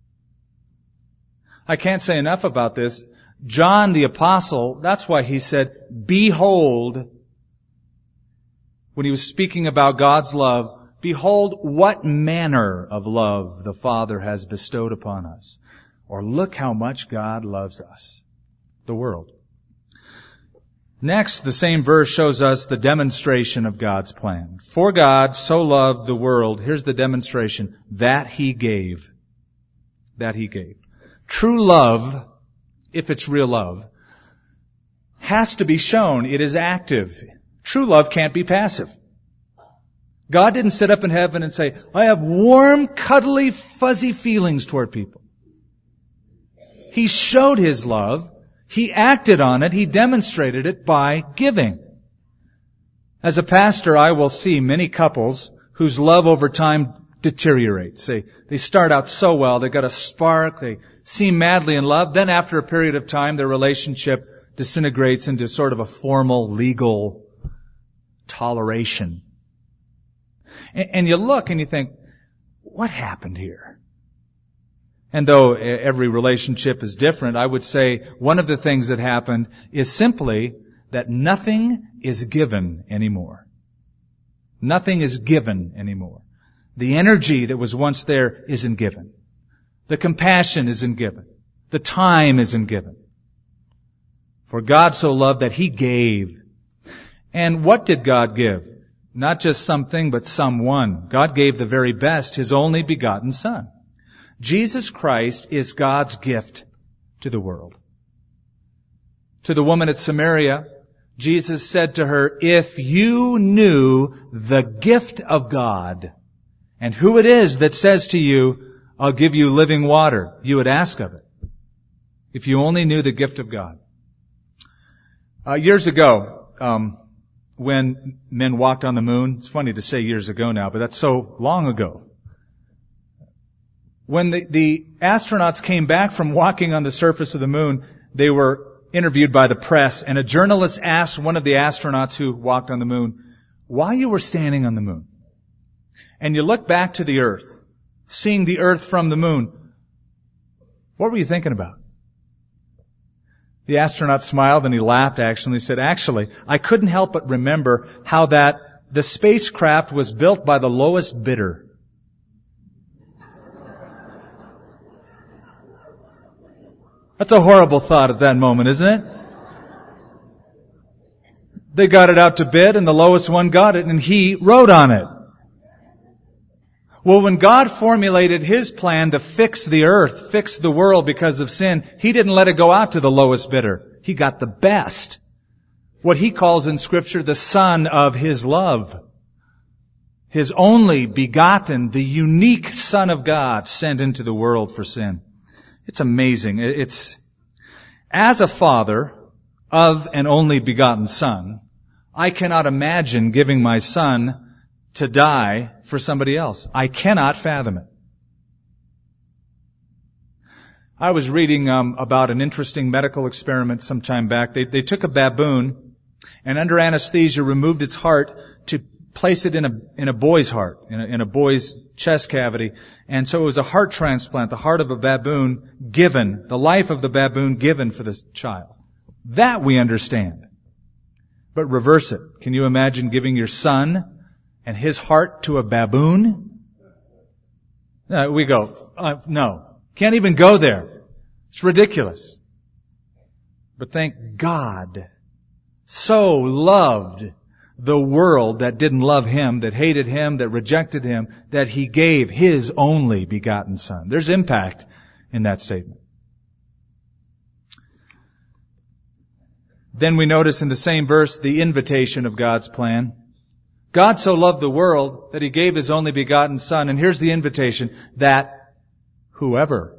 I can't say enough about this. John the Apostle, that's why he said, behold, when he was speaking about God's love, behold what manner of love the Father has bestowed upon us. Or look how much God loves us, the world. Next, the same verse shows us the demonstration of God's plan. For God so loved the world, here's the demonstration, that He gave. That He gave. True love, if it's real love, has to be shown. It is active. True love can't be passive. God didn't sit up in heaven and say, I have warm, cuddly, fuzzy feelings toward people. He showed His love. He acted on it. He demonstrated it by giving. As a pastor, I will see many couples whose love over time deteriorates. They start out so well. They've got a spark. They seem madly in love. Then after a period of time, their relationship disintegrates into sort of a formal, legal toleration. And you look and you think, what happened here? And though every relationship is different, I would say one of the things that happened is simply that nothing is given anymore. Nothing is given anymore. The energy that was once there isn't given. The compassion isn't given. The time isn't given. For God so loved that He gave. And what did God give? Not just something, but someone. God gave the very best, His only begotten Son. Jesus Christ is God's gift to the world. To the woman at Samaria, Jesus said to her, if you knew the gift of God and who it is that says to you, I'll give you living water, you would ask of it. If you only knew the gift of God. Years ago, when men walked on the moon, it's funny to say years ago now, but that's so long ago. When the astronauts came back from walking on the surface of the moon, they were interviewed by the press, and a journalist asked one of the astronauts who walked on the moon, why you were standing on the moon. And you look back to the Earth, seeing the Earth from the moon. What were you thinking about? The astronaut smiled and he laughed actually. He said, actually, I couldn't help but remember how that the spacecraft was built by the lowest bidder. That's a horrible thought at that moment, isn't it? They got it out to bid and the lowest one got it and he rode on it. Well, when God formulated His plan to fix the earth, fix the world because of sin, He didn't let it go out to the lowest bidder. He got the best. What He calls in Scripture the Son of His love. His only begotten, the unique Son of God sent into the world for sin. It's amazing. It's, as a father of an only begotten son, I cannot imagine giving my son to die for somebody else. I cannot fathom it. I was reading about an interesting medical experiment some time back. They took a baboon and under anesthesia removed its heart to place it in a boy's heart, in a boy's chest cavity. And so it was a heart transplant, the heart of a baboon given, the life of the baboon given for this child. That we understand. But reverse it. Can you imagine giving your son and his heart to a baboon? No. Can't even go there. It's ridiculous. But thank God, so loved the world that didn't love Him, that hated Him, that rejected Him, that He gave His only begotten Son. There's impact in that statement. Then we notice in the same verse the invitation of God's plan. God so loved the world that He gave His only begotten Son. And here's the invitation, that whoever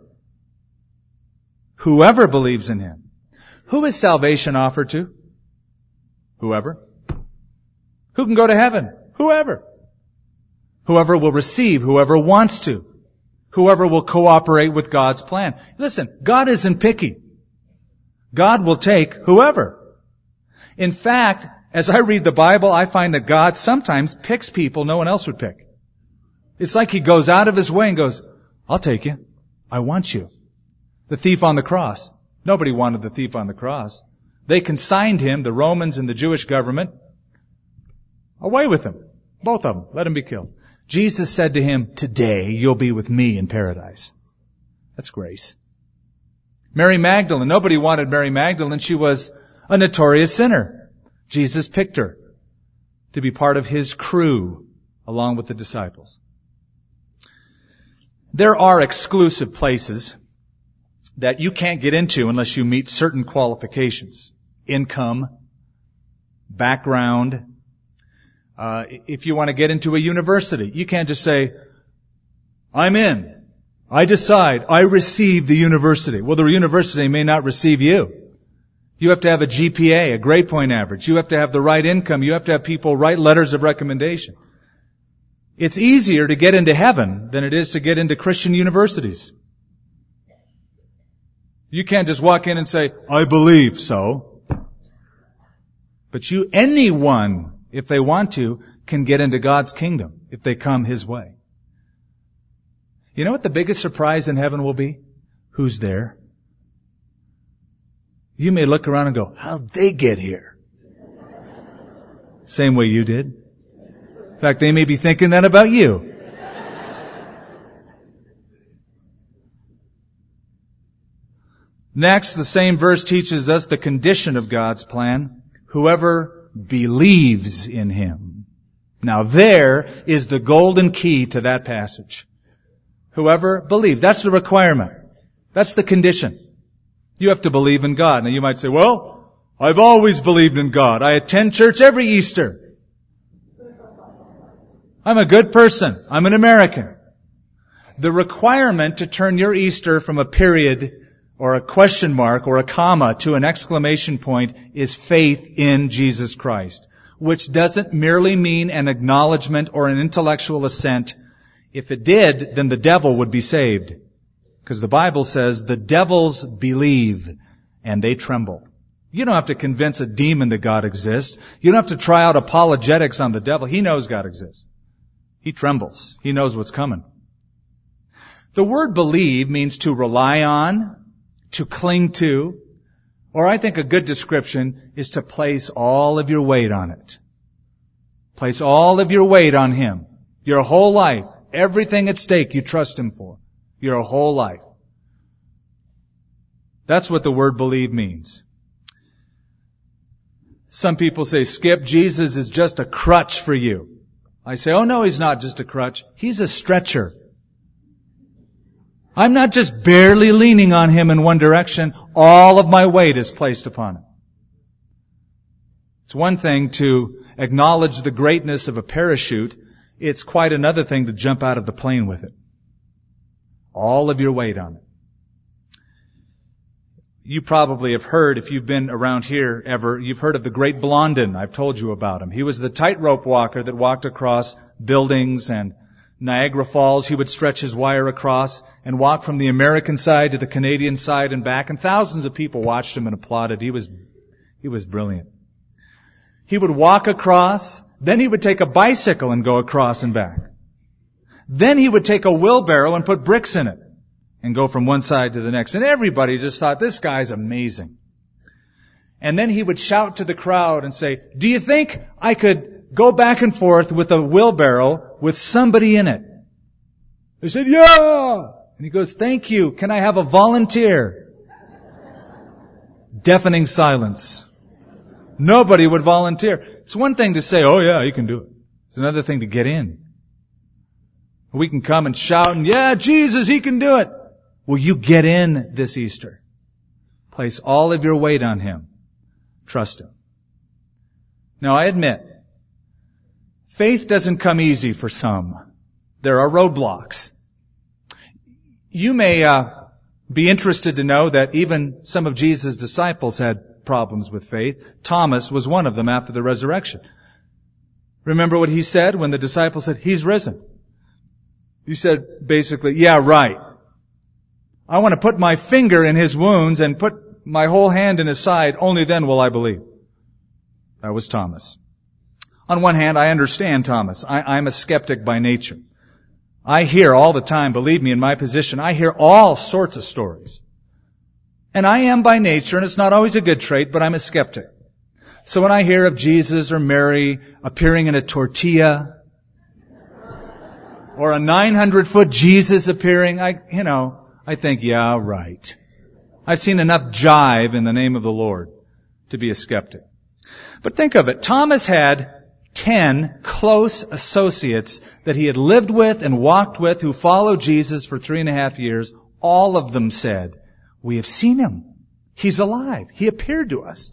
believes in Him. Who is salvation offered to? Whoever. Who can go to heaven? Whoever. Whoever will receive, whoever wants to. Whoever will cooperate with God's plan. Listen, God isn't picky. God will take whoever. In fact, as I read the Bible, I find that God sometimes picks people no one else would pick. It's like He goes out of His way and goes, I'll take you. I want you. The thief on the cross. Nobody wanted the thief on the cross. They consigned him, the Romans and the Jewish government, away with him. Both of them. Let him be killed. Jesus said to him, today you'll be with me in paradise. That's grace. Mary Magdalene. Nobody wanted Mary Magdalene. She was a notorious sinner. Jesus picked her to be part of His crew along with the disciples. There are exclusive places that you can't get into unless you meet certain qualifications. Income, background. If you want to get into a university, you can't just say, I'm in. I decide. I receive the university. Well, the university may not receive you. You have to have a GPA, a grade point average. You have to have the right income. You have to have people write letters of recommendation. It's easier to get into heaven than it is to get into Christian universities. You can't just walk in and say, I believe so. But anyone, if they want to, can get into God's kingdom if they come His way. You know what the biggest surprise in heaven will be? Who's there? You may look around and go, how'd they get here? Same way you did. In fact, they may be thinking that about you. Next, the same verse teaches us the condition of God's plan. Whoever believes in Him. Now there is the golden key to that passage. Whoever believes. That's the requirement. That's the condition. You have to believe in God. Now you might say, well, I've always believed in God. I attend church every Easter. I'm a good person. I'm an American. The requirement to turn your Easter from a period or a question mark or a comma to an exclamation point is faith in Jesus Christ, which doesn't merely mean an acknowledgement or an intellectual assent. If it did, then the devil would be saved. Because the Bible says the devils believe and they tremble. You don't have to convince a demon that God exists. You don't have to try out apologetics on the devil. He knows God exists. He trembles. He knows what's coming. The word believe means to rely on, to cling to, or I think a good description is to place all of your weight on it. Place all of your weight on Him. Your whole life, everything at stake you trust Him for. Your whole life. That's what the word believe means. Some people say, Skip, Jesus is just a crutch for you. I say, oh no, He's not just a crutch. He's a stretcher. I'm not just barely leaning on Him in one direction. All of my weight is placed upon Him. It's one thing to acknowledge the greatness of a parachute. It's quite another thing to jump out of the plane with it. All of your weight on it. You probably have heard, if you've been around here ever, you've heard of the great Blondin. I've told you about him. He was the tightrope walker that walked across buildings and Niagara Falls. He would stretch his wire across and walk from the American side to the Canadian side and back, and thousands of people watched him and applauded. He was brilliant. He would walk across, then he would take a bicycle and go across and back. Then he would take a wheelbarrow and put bricks in it and go from one side to the next. And everybody just thought, this guy's amazing. And then he would shout to the crowd and say, do you think I could go back and forth with a wheelbarrow with somebody in it? They said, yeah! And he goes, thank you. Can I have a volunteer? Deafening silence. Nobody would volunteer. It's one thing to say, oh yeah, you can do it. It's another thing to get in. We can come and shout and, yeah, Jesus, He can do it. Will you get in this Easter? Place all of your weight on Him. Trust Him. Now, I admit, faith doesn't come easy for some. There are roadblocks. You may be interested to know that even some of Jesus' disciples had problems with faith. Thomas was one of them after the resurrection. Remember what he said when the disciples said, He's risen? He said basically, yeah, right. I want to put my finger in His wounds and put my whole hand in His side. Only then will I believe. That was Thomas. On one hand, I understand Thomas. I'm a skeptic by nature. I hear all the time, believe me, in my position, I hear all sorts of stories. And I am by nature, and it's not always a good trait, but I'm a skeptic. So when I hear of Jesus or Mary appearing in a tortilla, or a 900-foot Jesus appearing, I think, yeah, right. I've seen enough jive in the name of the Lord to be a skeptic. But think of it. Thomas had 10 close associates that he had lived with and walked with who followed Jesus for 3.5 years. All of them said, we have seen Him. He's alive. He appeared to us.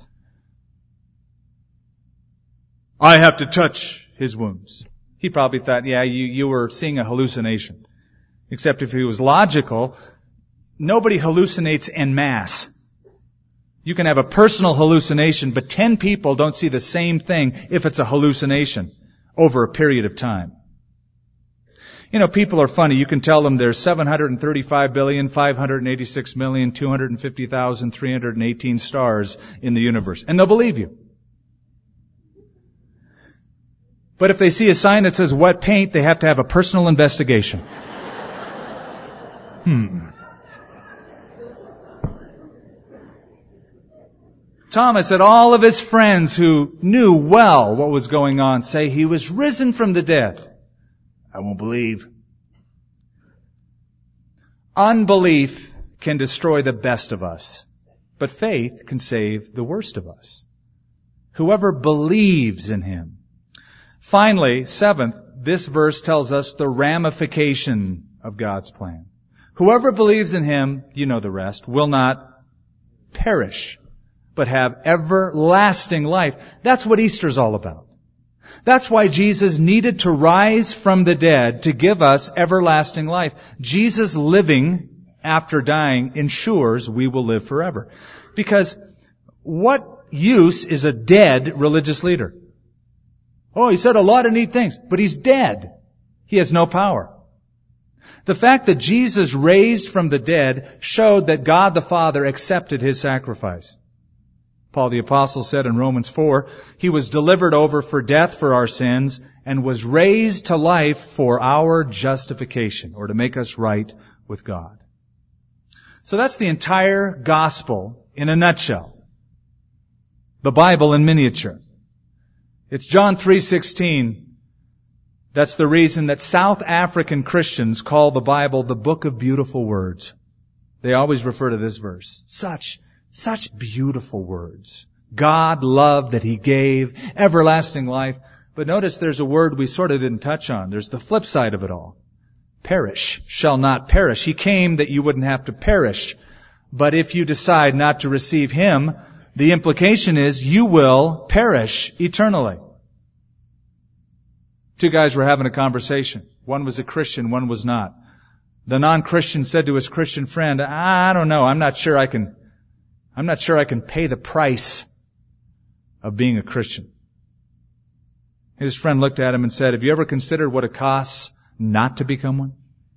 I have to touch His wounds. He probably thought, yeah, you were seeing a hallucination. Except if he was logical, nobody hallucinates en masse. You can have a personal hallucination, but 10 people don't see the same thing if it's a hallucination over a period of time. People are funny. You can tell them there's 735,586,250,318 stars in the universe, and they'll believe you. But if they see a sign that says wet paint, they have to have a personal investigation. Thomas had all of his friends who knew well what was going on say he was risen from the dead. I won't believe. Unbelief can destroy the best of us, but faith can save the worst of us. Whoever believes in Him. Finally, seventh, this verse tells us the ramification of God's plan. Whoever believes in Him, you know the rest, will not perish, but have everlasting life. That's what Easter's all about. That's why Jesus needed to rise from the dead to give us everlasting life. Jesus living after dying ensures we will live forever. Because what use is a dead religious leader? Oh, he said a lot of neat things, but he's dead. He has no power. The fact that Jesus raised from the dead showed that God the Father accepted His sacrifice. Paul the Apostle said in Romans 4, He was delivered over for death for our sins and was raised to life for our justification, or to make us right with God. So that's the entire gospel in a nutshell. The Bible in miniature. It's John 3:16. That's the reason that South African Christians call the Bible the book of beautiful words. They always refer to this verse. Such beautiful words. God loved that He gave everlasting life. But notice there's a word we sort of didn't touch on. There's the flip side of it all. Perish shall not perish. He came that you wouldn't have to perish. But if you decide not to receive Him, the implication is you will perish eternally. Two guys were having a conversation. One was a Christian, one was not. The non-Christian said to his Christian friend, I don't know, I'm not sure I can pay the price of being a Christian. His friend looked at him and said, have you ever considered what it costs not to become one?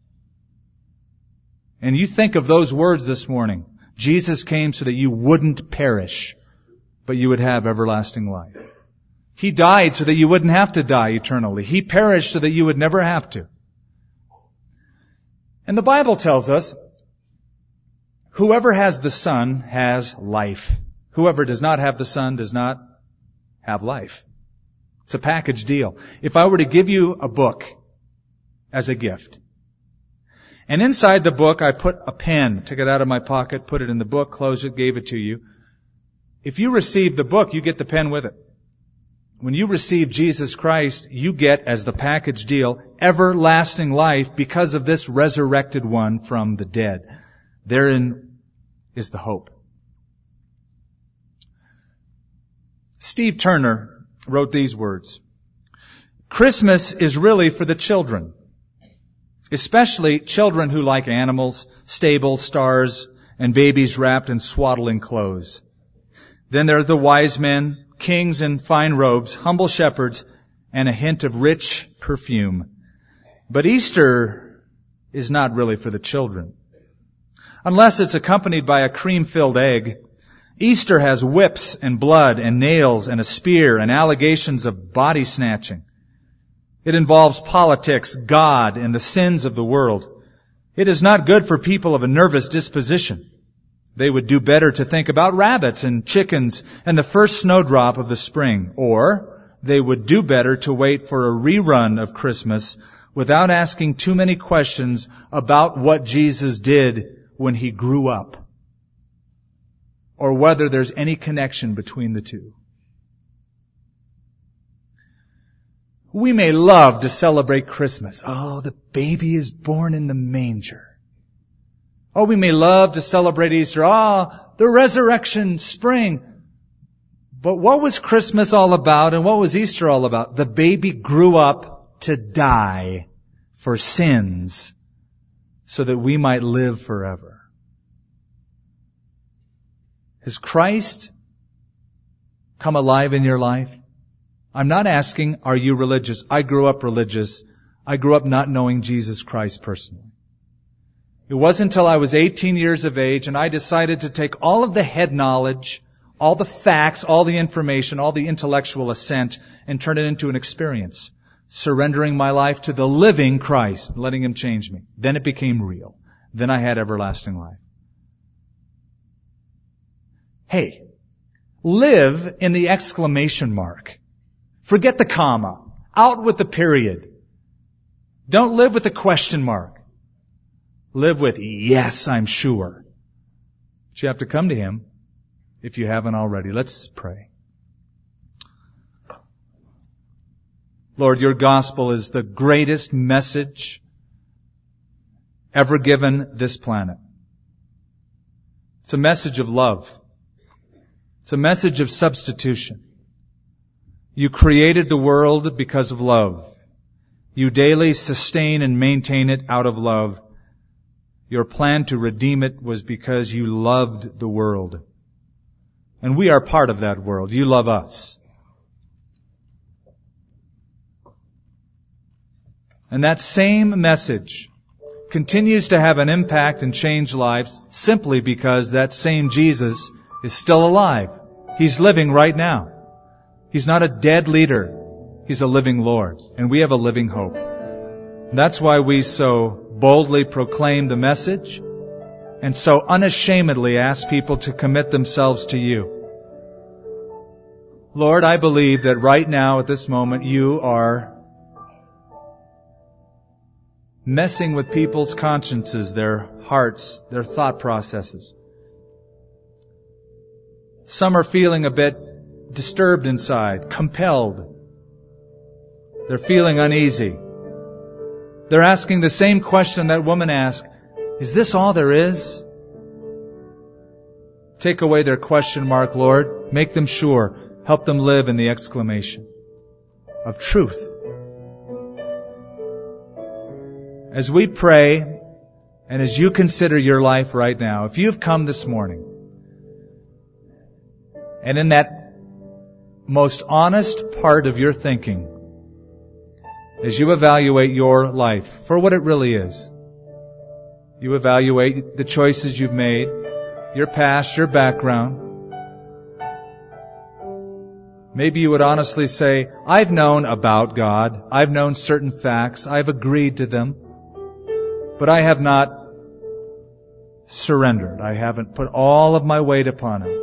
And you think of those words this morning. Jesus came so that you wouldn't perish, but you would have everlasting life. He died so that you wouldn't have to die eternally. He perished so that you would never have to. And the Bible tells us, whoever has the Son has life. Whoever does not have the Son does not have life. It's a package deal. If I were to give you a book as a gift, and inside the book I put a pen, took it out of my pocket, put it in the book, closed it, gave it to you. If you receive the book, you get the pen with it. When you receive Jesus Christ, you get, as the package deal, everlasting life because of this resurrected one from the dead. Therein is the hope. Steve Turner wrote these words. Christmas is really for the children, especially children who like animals, stables, stars, and babies wrapped in swaddling clothes. Then there are the wise men, kings in fine robes, humble shepherds, and a hint of rich perfume. But Easter is not really for the children. Unless it's accompanied by a cream-filled egg. Easter has whips and blood and nails and a spear and allegations of body snatching. It involves politics, God, and the sins of the world. It is not good for people of a nervous disposition. They would do better to think about rabbits and chickens and the first snowdrop of the spring. Or they would do better to wait for a rerun of Christmas without asking too many questions about what Jesus did when He grew up, or whether there's any connection between the two. We may love to celebrate Christmas. Oh, the baby is born in the manger. Oh, we may love to celebrate Easter. The resurrection, spring. But what was Christmas all about and what was Easter all about? The baby grew up to die for sins so that we might live forever. Has Christ come alive in your life? I'm not asking, are you religious? I grew up religious. I grew up not knowing Jesus Christ personally. It wasn't until I was 18 years of age and I decided to take all of the head knowledge, all the facts, all the information, all the intellectual assent and turn it into an experience, surrendering my life to the living Christ, letting Him change me. Then it became real. then I had everlasting life. Hey, live in the exclamation mark. Forget the comma. Out with the period. Don't live with the question mark. Live with, yes, I'm sure. But you have to come to Him if you haven't already. Let's pray. Lord, your gospel is the greatest message ever given this planet. It's a message of love. It's a message of substitution. You created the world because of love. You daily sustain and maintain it out of love. Your plan to redeem it was because you loved the world. And we are part of that world. You love us. And that same message continues to have an impact and change lives simply because that same Jesus is still alive. He's living right now. He's not a dead leader. He's a living Lord. And we have a living hope. And that's why we so boldly proclaim the message and so unashamedly ask people to commit themselves to you. Lord, I believe that right now at this moment you are messing with people's consciences, their hearts, their thought processes. Some are feeling a bit disturbed inside, compelled. They're feeling uneasy. They're asking the same question that woman asked, is this all there is? Take away their question mark, Lord. Make them sure. Help them live in the exclamation of truth. As we pray, and as you consider your life right now, if you've come this morning, and in that most honest part of your thinking, as you evaluate your life for what it really is, you evaluate the choices you've made, your past, your background. Maybe you would honestly say, I've known about God. I've known certain facts. I've agreed to them. But I have not surrendered. I haven't put all of my weight upon Him.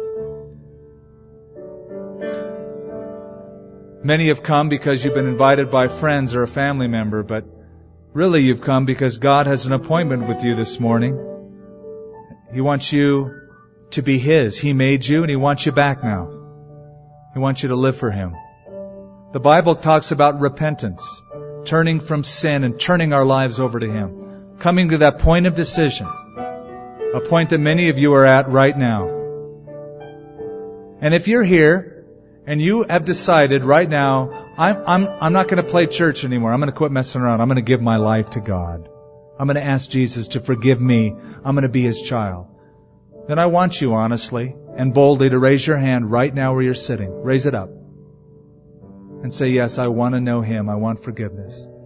Many have come because you've been invited by friends or a family member, but really you've come because God has an appointment with you this morning. He wants you to be His. He made you and He wants you back now. He wants you to live for Him. The Bible talks about repentance, turning from sin and turning our lives over to Him, coming to that point of decision, a point that many of you are at right now. And if you're here and you have decided right now, I'm not going to play church anymore. I'm going to quit messing around. I'm going to give my life to God. I'm going to ask Jesus to forgive me. I'm going to be His child. Then I want you honestly and boldly to raise your hand right now where you're sitting. Raise it up. And say, yes, I want to know Him. I want forgiveness.